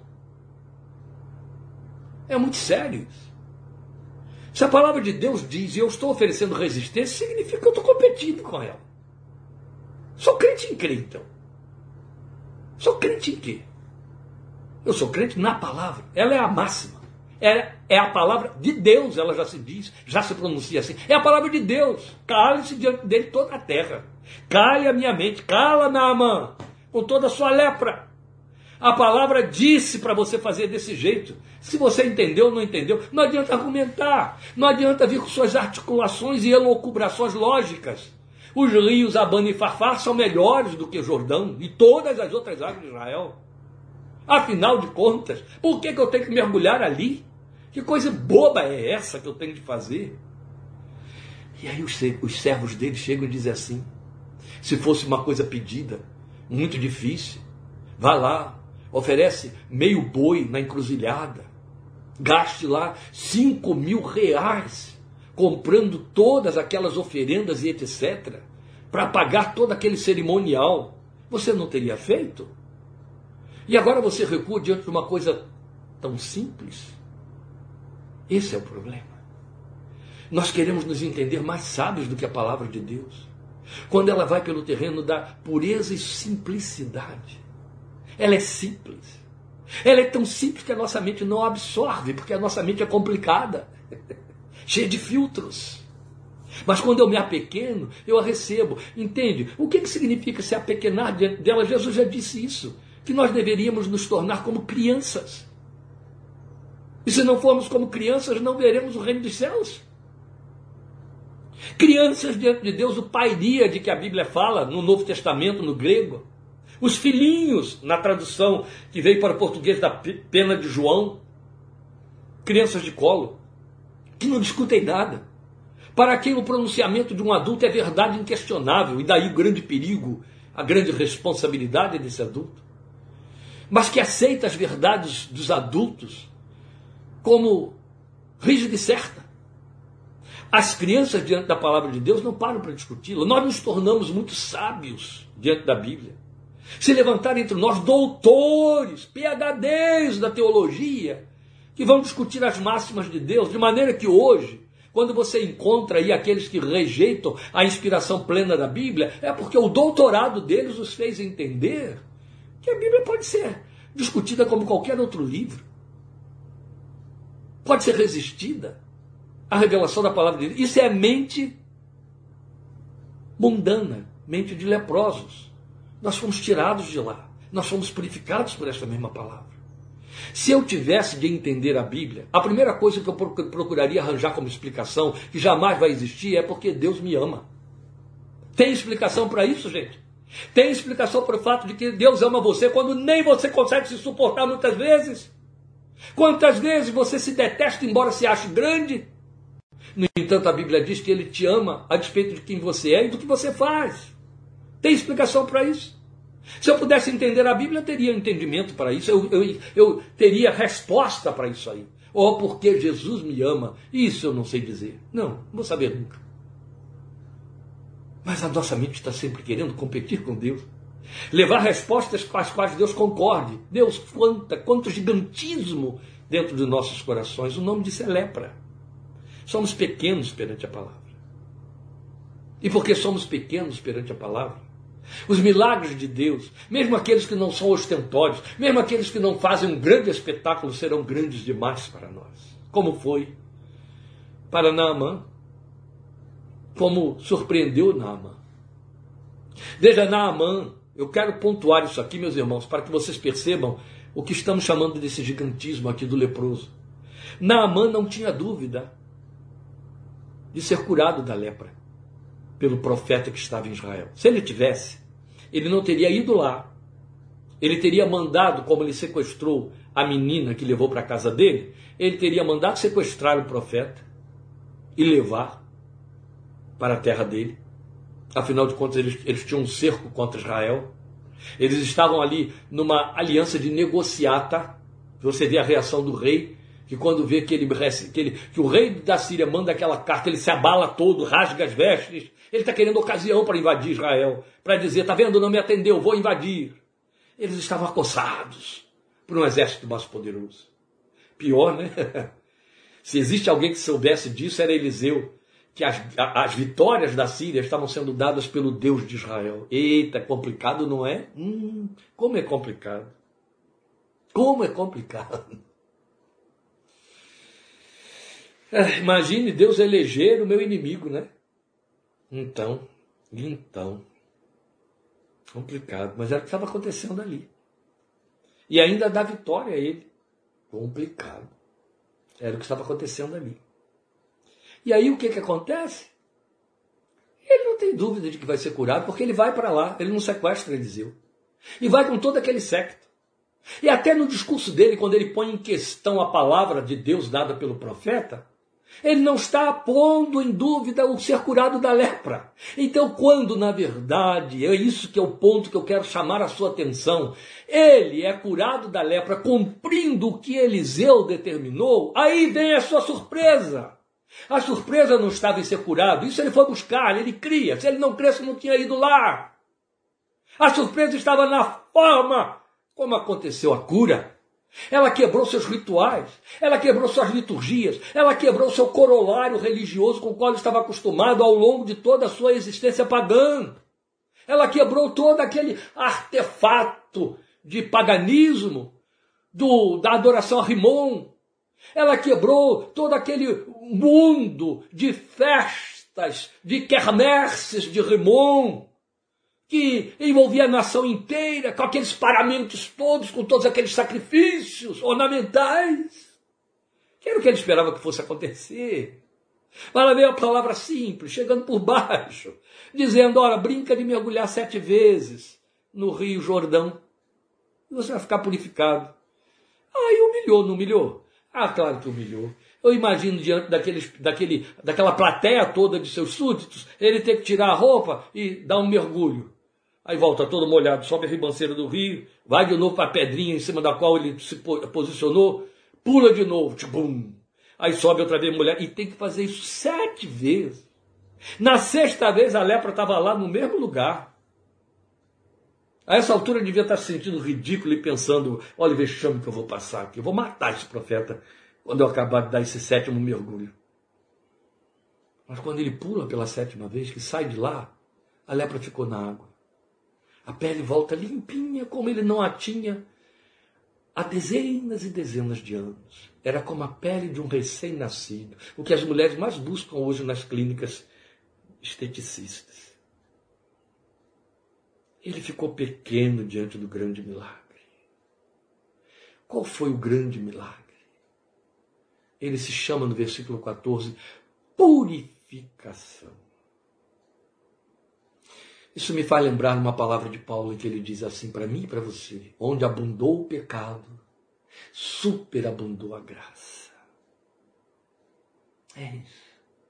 [SPEAKER 1] É muito sério isso. Se a palavra de Deus diz e eu estou oferecendo resistência, significa que eu estou competindo com ela. Sou crente em crer, então. Sou crente em quê? Eu sou crente na palavra. Ela é a máxima. É, é a palavra de Deus, ela já se diz, já se pronuncia assim. É a palavra de Deus. Cale-se diante dele toda a terra. Cale a minha mente, cala Naamã, com toda a sua lepra. A palavra disse para você fazer desse jeito. Se você entendeu ou não entendeu, não adianta argumentar. Não adianta vir com suas articulações e elucubrações lógicas. Os rios Abana e Farfar são melhores do que Jordão e todas as outras águas de Israel. Afinal de contas, por que, que eu tenho que mergulhar ali? Que coisa boba é essa que eu tenho de fazer? E aí os, os servos dele chegam e dizem assim, se fosse uma coisa pedida, muito difícil, vá lá, oferece meio boi na encruzilhada, gaste lá cinco mil reais, comprando todas aquelas oferendas e etcétera, para pagar todo aquele cerimonial. Você não teria feito? E agora você recua diante de uma coisa tão simples? Esse é o problema. Nós queremos nos entender mais sábios do que a palavra de Deus. Quando ela vai pelo terreno da pureza e simplicidade. Ela é simples. Ela é tão simples que a nossa mente não absorve, porque a nossa mente é complicada, cheia de filtros. Mas quando eu me apequeno, eu a recebo. Entende? O que, que significa se apequenar diante dela? Jesus já disse isso, que nós deveríamos nos tornar como crianças. E se não formos como crianças, não veremos o reino dos céus. Crianças diante de Deus, o pairia de que a Bíblia fala no Novo Testamento, no grego. Os filhinhos, na tradução que veio para o português da pena de João. Crianças de colo, que não discutem nada. Para quem o pronunciamento de um adulto é verdade inquestionável, e daí o grande perigo, a grande responsabilidade desse adulto. Mas que aceita as verdades dos adultos como rígida e certa. As crianças diante da palavra de Deus não param para discuti-la. Nós nos tornamos muito sábios diante da Bíblia. Se levantar entre nós doutores, P H Ds da teologia, que vão discutir as máximas de Deus, de maneira que hoje, quando você encontra aí aqueles que rejeitam a inspiração plena da Bíblia, é porque o doutorado deles os fez entender que a Bíblia pode ser discutida como qualquer outro livro. Pode ser resistida à revelação da palavra de Deus. Isso é mente mundana, mente de leprosos. Nós fomos tirados de lá. Nós fomos purificados por esta mesma palavra. Se eu tivesse de entender a Bíblia, a primeira coisa que eu procuraria arranjar como explicação, que jamais vai existir, é porque Deus me ama. Tem explicação para isso, gente? Tem explicação para o fato de que Deus ama você quando nem você consegue se suportar muitas vezes? Quantas vezes você se detesta embora se ache grande? No entanto, a Bíblia diz que Ele te ama a despeito de quem você é e do que você faz. Tem explicação para isso? Se eu pudesse entender a Bíblia, eu teria entendimento para isso, eu, eu, eu teria resposta para isso aí. Ou porque Jesus me ama, isso eu não sei dizer. Não, não vou saber nunca. Mas a nossa mente está sempre querendo competir com Deus. Levar respostas com as quais Deus concorde. Deus, quanta, quanto gigantismo dentro de nossos corações. O nome disso é lepra. Somos pequenos perante a palavra. E porque somos pequenos perante a palavra, os milagres de Deus, mesmo aqueles que não são ostentórios, mesmo aqueles que não fazem um grande espetáculo, serão grandes demais para nós. Como foi para Naamã. Como surpreendeu Naamã. Veja, Naamã, eu quero pontuar isso aqui, meus irmãos, para que vocês percebam o que estamos chamando desse gigantismo aqui do leproso. Naamã não tinha dúvida de ser curado da lepra pelo profeta que estava em Israel. Se ele tivesse, ele não teria ido lá. Ele teria mandado, como ele sequestrou a menina que levou para a casa dele, ele teria mandado sequestrar o profeta e levar para a terra dele. Afinal de contas, eles, eles tinham um cerco contra Israel. Eles estavam ali numa aliança de negociata. Você vê a reação do rei, que quando vê que, ele, que, ele, que o rei da Síria manda aquela carta, ele se abala todo, rasga as vestes. Ele está querendo ocasião para invadir Israel, para dizer, está vendo, não me atendeu, vou invadir. Eles estavam acossados por um exército mais poderoso. Pior, né? Se existe alguém que soubesse disso, era Eliseu, que as, as vitórias da Síria estavam sendo dadas pelo Deus de Israel. Eita, complicado, não é? Hum, como é complicado. Como é complicado. É, imagine Deus eleger o meu inimigo, né? Então, então, complicado. Mas era o que estava acontecendo ali. E ainda dá vitória a ele. Complicado. Era o que estava acontecendo ali. E aí o que que acontece? Ele não tem dúvida de que vai ser curado, porque ele vai para lá, ele não sequestra Eliseu. E vai com todo aquele séquito. E até no discurso dele, quando ele põe em questão a palavra de Deus dada pelo profeta, ele não está pondo em dúvida o ser curado da lepra. Então, quando, na verdade, é isso que é o ponto que eu quero chamar a sua atenção, ele é curado da lepra, cumprindo o que Eliseu determinou, aí vem a sua surpresa. A surpresa não estava em ser curado, isso ele foi buscar, ele cria. Se ele não cresce, não tinha ido lá. A surpresa estava na forma como aconteceu a cura. Ela quebrou seus rituais, ela quebrou suas liturgias, ela quebrou seu corolário religioso com o qual ele estava acostumado ao longo de toda a sua existência pagã. Ela quebrou todo aquele artefato de paganismo, do, da adoração a Rimon. Ela quebrou todo aquele mundo de festas, de quermesses de Rimon, que envolvia a nação inteira, com aqueles paramentos todos, com todos aqueles sacrifícios ornamentais. Que era o que ele esperava que fosse acontecer. Mas lá veio a palavra simples, chegando por baixo, dizendo, ora, brinca de mergulhar sete vezes no Rio Jordão, e você vai ficar purificado. Aí humilhou, não humilhou? Ah, claro que humilhou. Eu imagino diante daqueles, daquele, daquela plateia toda de seus súditos, ele ter que tirar a roupa e dar um mergulho. Aí volta todo molhado, sobe a ribanceira do rio, vai de novo para a pedrinha em cima da qual ele se posicionou, pula de novo, tchum, aí sobe outra vez molhado, e tem que fazer isso sete vezes. Na sexta vez a lepra estava lá no mesmo lugar. A essa altura ele devia estar se sentindo ridículo e pensando, olha o vexame que eu vou passar aqui, eu vou matar esse profeta quando eu acabar de dar esse sétimo mergulho. Mas quando ele pula pela sétima vez, que sai de lá, a lepra ficou na água. A pele volta limpinha, como ele não a tinha há dezenas e dezenas de anos. Era como a pele de um recém-nascido, o que as mulheres mais buscam hoje nas clínicas esteticistas. Ele ficou pequeno diante do grande milagre. Qual foi o grande milagre? Ele se chama no versículo quatorze, purificação. Isso me faz lembrar uma palavra de Paulo em que ele diz assim para mim e para você, onde abundou o pecado, superabundou a graça. É isso.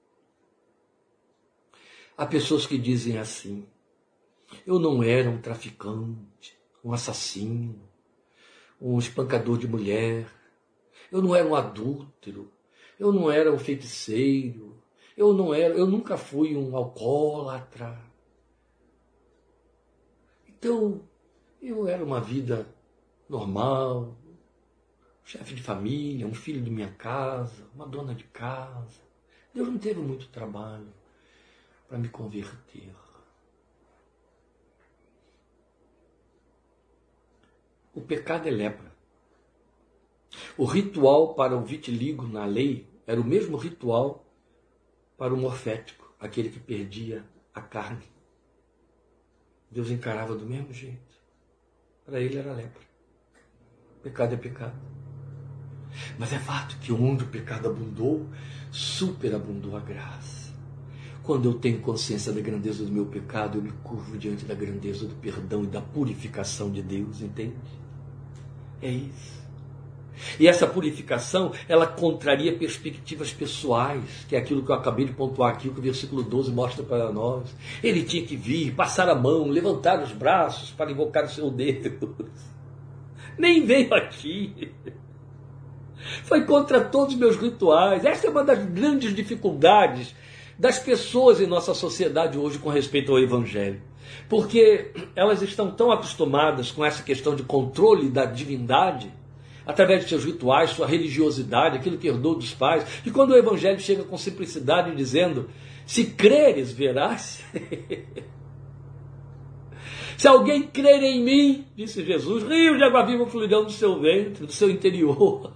[SPEAKER 1] Há pessoas que dizem assim, eu não era um traficante, um assassino, um espancador de mulher, eu não era um adúltero, eu não era um feiticeiro, eu não era, eu nunca fui um alcoólatra. Então, eu era uma vida normal, chefe de família, um filho de minha casa, uma dona de casa. Deus não teve muito trabalho para me converter. O pecado é lepra. O ritual para o vitiligo na lei era o mesmo ritual para o morfético, aquele que perdia a carne. Deus encarava do mesmo jeito. Para ele era lepra. Pecado é pecado. Mas é fato que onde o pecado abundou, superabundou a graça. Quando eu tenho consciência da grandeza do meu pecado, eu me curvo diante da grandeza do perdão e da purificação de Deus, entende? É isso. E essa purificação, ela contraria perspectivas pessoais, que é aquilo que eu acabei de pontuar aqui, o que o versículo doze mostra para nós. Ele tinha que vir, passar a mão, levantar os braços para invocar o seu Deus. Nem veio aqui. Foi contra todos os meus rituais. Essa é uma das grandes dificuldades das pessoas em nossa sociedade hoje com respeito ao Evangelho. Porque elas estão tão acostumadas com essa questão de controle da divindade, através de seus rituais, sua religiosidade, aquilo que herdou dos pais, que quando o Evangelho chega com simplicidade dizendo, se creres, verás. Se alguém crer em mim, disse Jesus, rios de água viva fluirão do seu ventre, do seu interior.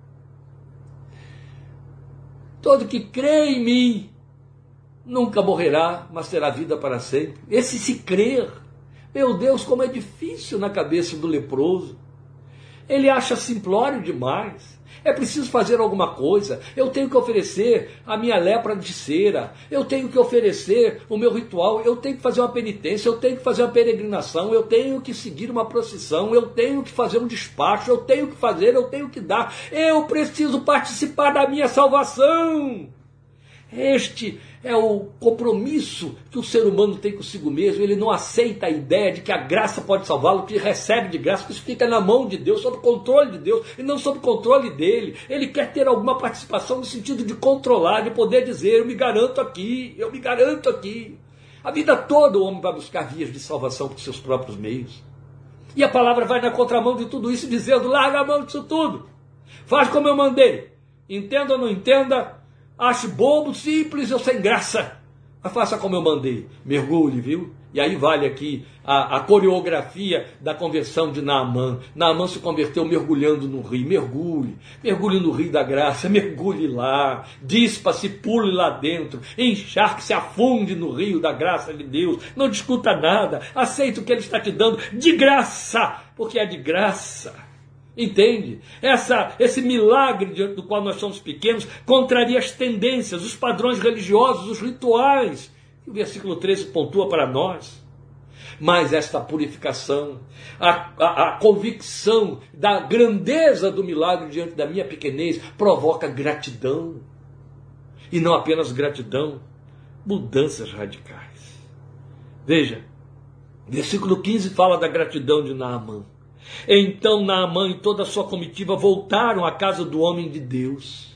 [SPEAKER 1] Todo que crê em mim nunca morrerá, mas terá vida para sempre. Esse se crer, meu Deus, como é difícil na cabeça do leproso. Ele acha simplório demais. É preciso fazer alguma coisa. Eu tenho que oferecer a minha lepra de cera. Eu tenho que oferecer o meu ritual. Eu tenho que fazer uma penitência. Eu tenho que fazer uma peregrinação. Eu tenho que seguir uma procissão. Eu tenho que fazer um despacho. Eu tenho que fazer. Eu tenho que dar. Eu preciso participar da minha salvação. Este é o compromisso que o ser humano tem consigo mesmo. Ele não aceita a ideia de que a graça pode salvá-lo, que ele recebe de graça, que isso fica na mão de Deus, sob o controle de Deus, e não sob o controle dele. Ele quer ter alguma participação no sentido de controlar, de poder dizer, eu me garanto aqui, eu me garanto aqui. A vida toda o homem vai buscar vias de salvação por seus próprios meios. E a palavra vai na contramão de tudo isso, dizendo, larga a mão disso tudo. Faz como eu mandei. Entenda ou não entenda, ache bobo, simples ou sem graça. Mas faça como eu mandei. Mergulhe, viu? E aí vale aqui a, a coreografia da conversão de Naamã. Naamã se converteu mergulhando no rio. Mergulhe. Mergulhe no rio da graça. Mergulhe lá. Dispa-se, pule lá dentro. Encharque-se, afunde no rio da graça de Deus. Não discuta nada. Aceite o que Ele está te dando de graça. Porque é de graça. Entende? Essa, esse milagre diante do qual nós somos pequenos contraria as tendências, os padrões religiosos, os rituais. E o versículo treze pontua para nós. Mas esta purificação, a, a, a convicção da grandeza do milagre diante da minha pequenez provoca gratidão. E não apenas gratidão, mudanças radicais. Veja, versículo quinze fala da gratidão de Naamã. Então Naamã e toda a sua comitiva voltaram à casa do homem de Deus.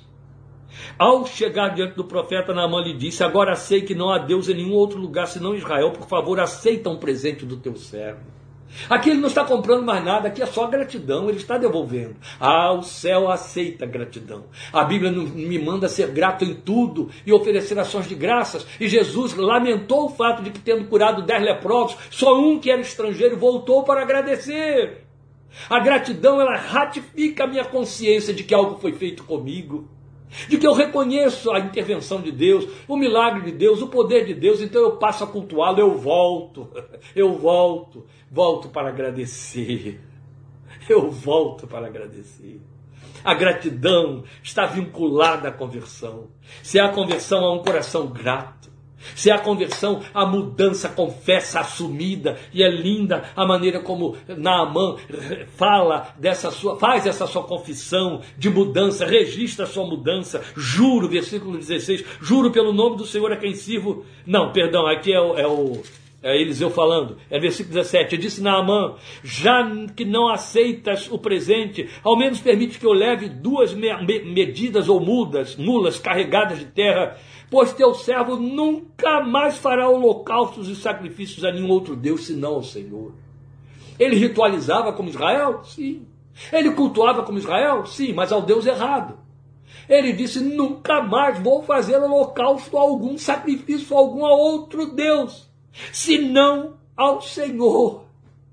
[SPEAKER 1] Ao chegar diante do profeta, Naamã lhe disse, agora sei que não há Deus em nenhum outro lugar senão Israel, por favor aceita um presente do teu servo. Aqui ele não está comprando mais nada, aqui é só gratidão, ele está devolvendo. Ah, o céu aceita gratidão. A Bíblia me manda ser grato em tudo e oferecer ações de graças. E Jesus lamentou o fato de que, tendo curado dez leprosos, só um que era estrangeiro voltou para agradecer. A gratidão, ela ratifica a minha consciência de que algo foi feito comigo, de que eu reconheço a intervenção de Deus, o milagre de Deus, o poder de Deus, então eu passo a cultuá-lo, eu volto, eu volto, volto para agradecer, eu volto para agradecer. A gratidão está vinculada à conversão. Se há conversão, há um coração grato. Se há conversão, a mudança confessa assumida, e é linda a maneira como Naamã fala dessa sua, faz essa sua confissão de mudança, registra a sua mudança. Juro, versículo dezesseis, juro pelo nome do Senhor a quem sirvo. Não, perdão, aqui é o, é o é Eliseu falando, é versículo dezessete, disse Naamã, já que não aceitas o presente, ao menos permite que eu leve duas me- me- medidas ou mudas, mulas carregadas de terra, pois teu servo nunca mais fará holocaustos e sacrifícios a nenhum outro Deus, senão ao Senhor. Ele ritualizava como Israel? Sim. Ele cultuava como Israel? Sim, mas ao Deus errado. Ele disse, nunca mais vou fazer holocausto a algum, sacrifício a algum a outro Deus, senão ao Senhor.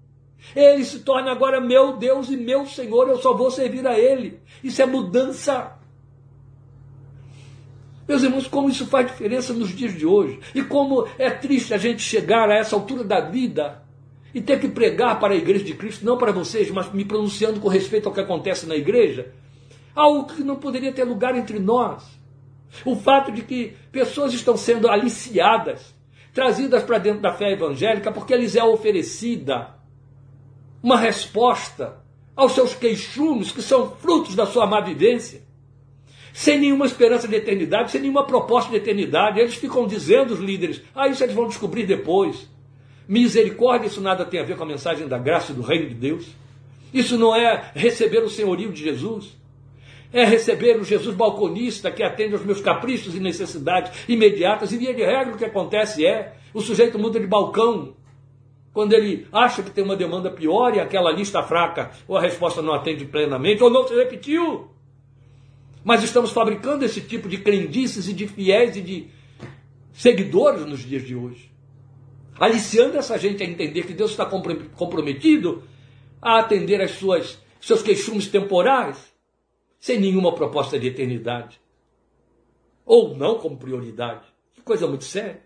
[SPEAKER 1] Ele se torna agora meu Deus e meu Senhor, eu só vou servir a Ele. Isso é mudança. Meus irmãos, como isso faz diferença nos dias de hoje. E como é triste a gente chegar a essa altura da vida e ter que pregar para a igreja de Cristo, não para vocês, mas me pronunciando com respeito ao que acontece na igreja, algo que não poderia ter lugar entre nós. O fato de que pessoas estão sendo aliciadas, trazidas para dentro da fé evangélica, porque lhes é oferecida uma resposta aos seus queixumes, que são frutos da sua má vivência, sem nenhuma esperança de eternidade, sem nenhuma proposta de eternidade. Eles ficam dizendo, os líderes, ah, isso eles vão descobrir depois. Misericórdia, isso nada tem a ver com a mensagem da graça e do reino de Deus. Isso não é receber o senhorio de Jesus. É receber o Jesus balconista que atende aos meus caprichos e necessidades imediatas. E via de regra o que acontece é, o sujeito muda de balcão quando ele acha que tem uma demanda pior e aquela lista fraca, ou a resposta não atende plenamente, ou não se repetiu. Mas estamos fabricando esse tipo de crendices e de fiéis e de seguidores nos dias de hoje, aliciando essa gente a entender que Deus está comprometido a atender às suas, seus queixumes temporais, sem nenhuma proposta de eternidade, ou não como prioridade. Que coisa muito séria.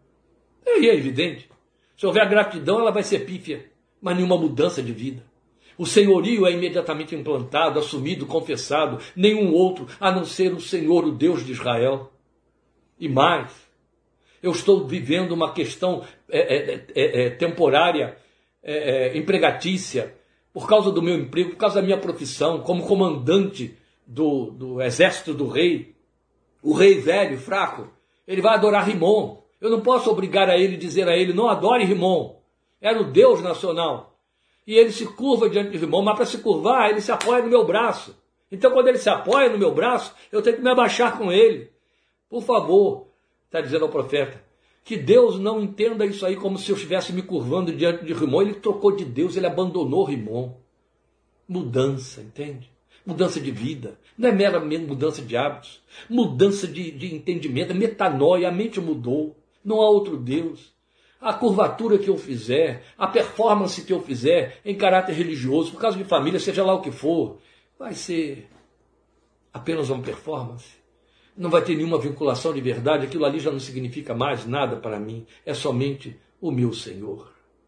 [SPEAKER 1] E é evidente, se houver gratidão, ela vai ser pífia, mas nenhuma mudança de vida. O senhorio é imediatamente implantado, assumido, confessado, nenhum outro a não ser o Senhor, o Deus de Israel. E mais, eu estou vivendo uma questão é, é, é, é, temporária, é, é, empregatícia, por causa do meu emprego, por causa da minha profissão, como comandante do, do exército do rei. O rei velho, fraco, ele vai adorar Rimon. Eu não posso obrigar a ele, dizer a ele, não adore Rimon. Era o Deus nacional. E ele se curva diante de Rimon, mas para se curvar, ele se apoia no meu braço. Então, quando ele se apoia no meu braço, eu tenho que me abaixar com ele. Por favor, está dizendo ao profeta, que Deus não entenda isso aí como se eu estivesse me curvando diante de Rimon. Ele trocou de Deus, ele abandonou Rimon. Mudança, entende? Mudança de vida. Não é meramente mudança de hábitos. Mudança de, de entendimento, metanoia, a mente mudou. Não há outro Deus. A curvatura que eu fizer, a performance que eu fizer em caráter religioso, por causa de família, seja lá o que for, vai ser apenas uma performance. Não vai ter nenhuma vinculação de verdade, aquilo ali já não significa mais nada para mim, é somente o meu Senhor.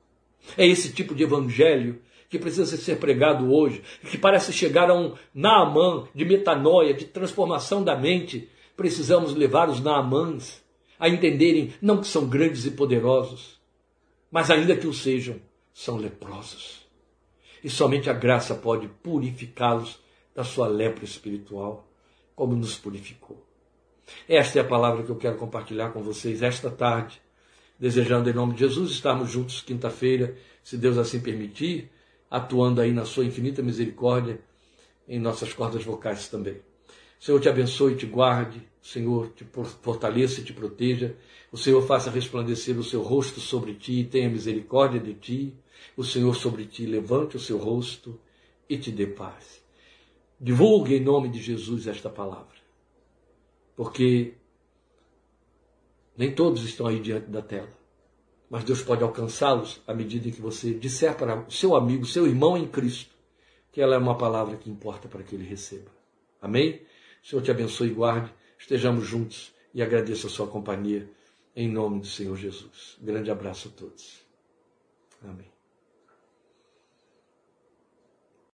[SPEAKER 1] É esse tipo de evangelho que precisa ser pregado hoje, que parece chegar a um Naamã de metanoia, de transformação da mente. Precisamos levar os Naamãs a entenderem, não que são grandes e poderosos, mas ainda que o sejam, são leprosos. E somente a graça pode purificá-los da sua lepra espiritual, como nos purificou. Esta é a palavra que eu quero compartilhar com vocês esta tarde, desejando em nome de Jesus estarmos juntos quinta-feira, se Deus assim permitir, atuando aí na sua infinita misericórdia em nossas cordas vocais também. O Senhor te abençoe e te guarde, o Senhor te fortaleça e te proteja, o Senhor faça resplandecer o seu rosto sobre ti e tenha misericórdia de ti, o Senhor sobre ti levante o seu rosto e te dê paz. Divulgue em nome de Jesus esta palavra, porque nem todos estão aí diante da tela, mas Deus pode alcançá-los à medida em que você disser para o seu amigo, seu irmão em Cristo, que ela é uma palavra que importa para que ele receba. Amém? O Senhor te abençoe e guarde, estejamos juntos e agradeço a sua companhia em nome do Senhor Jesus. Grande abraço a todos. Amém.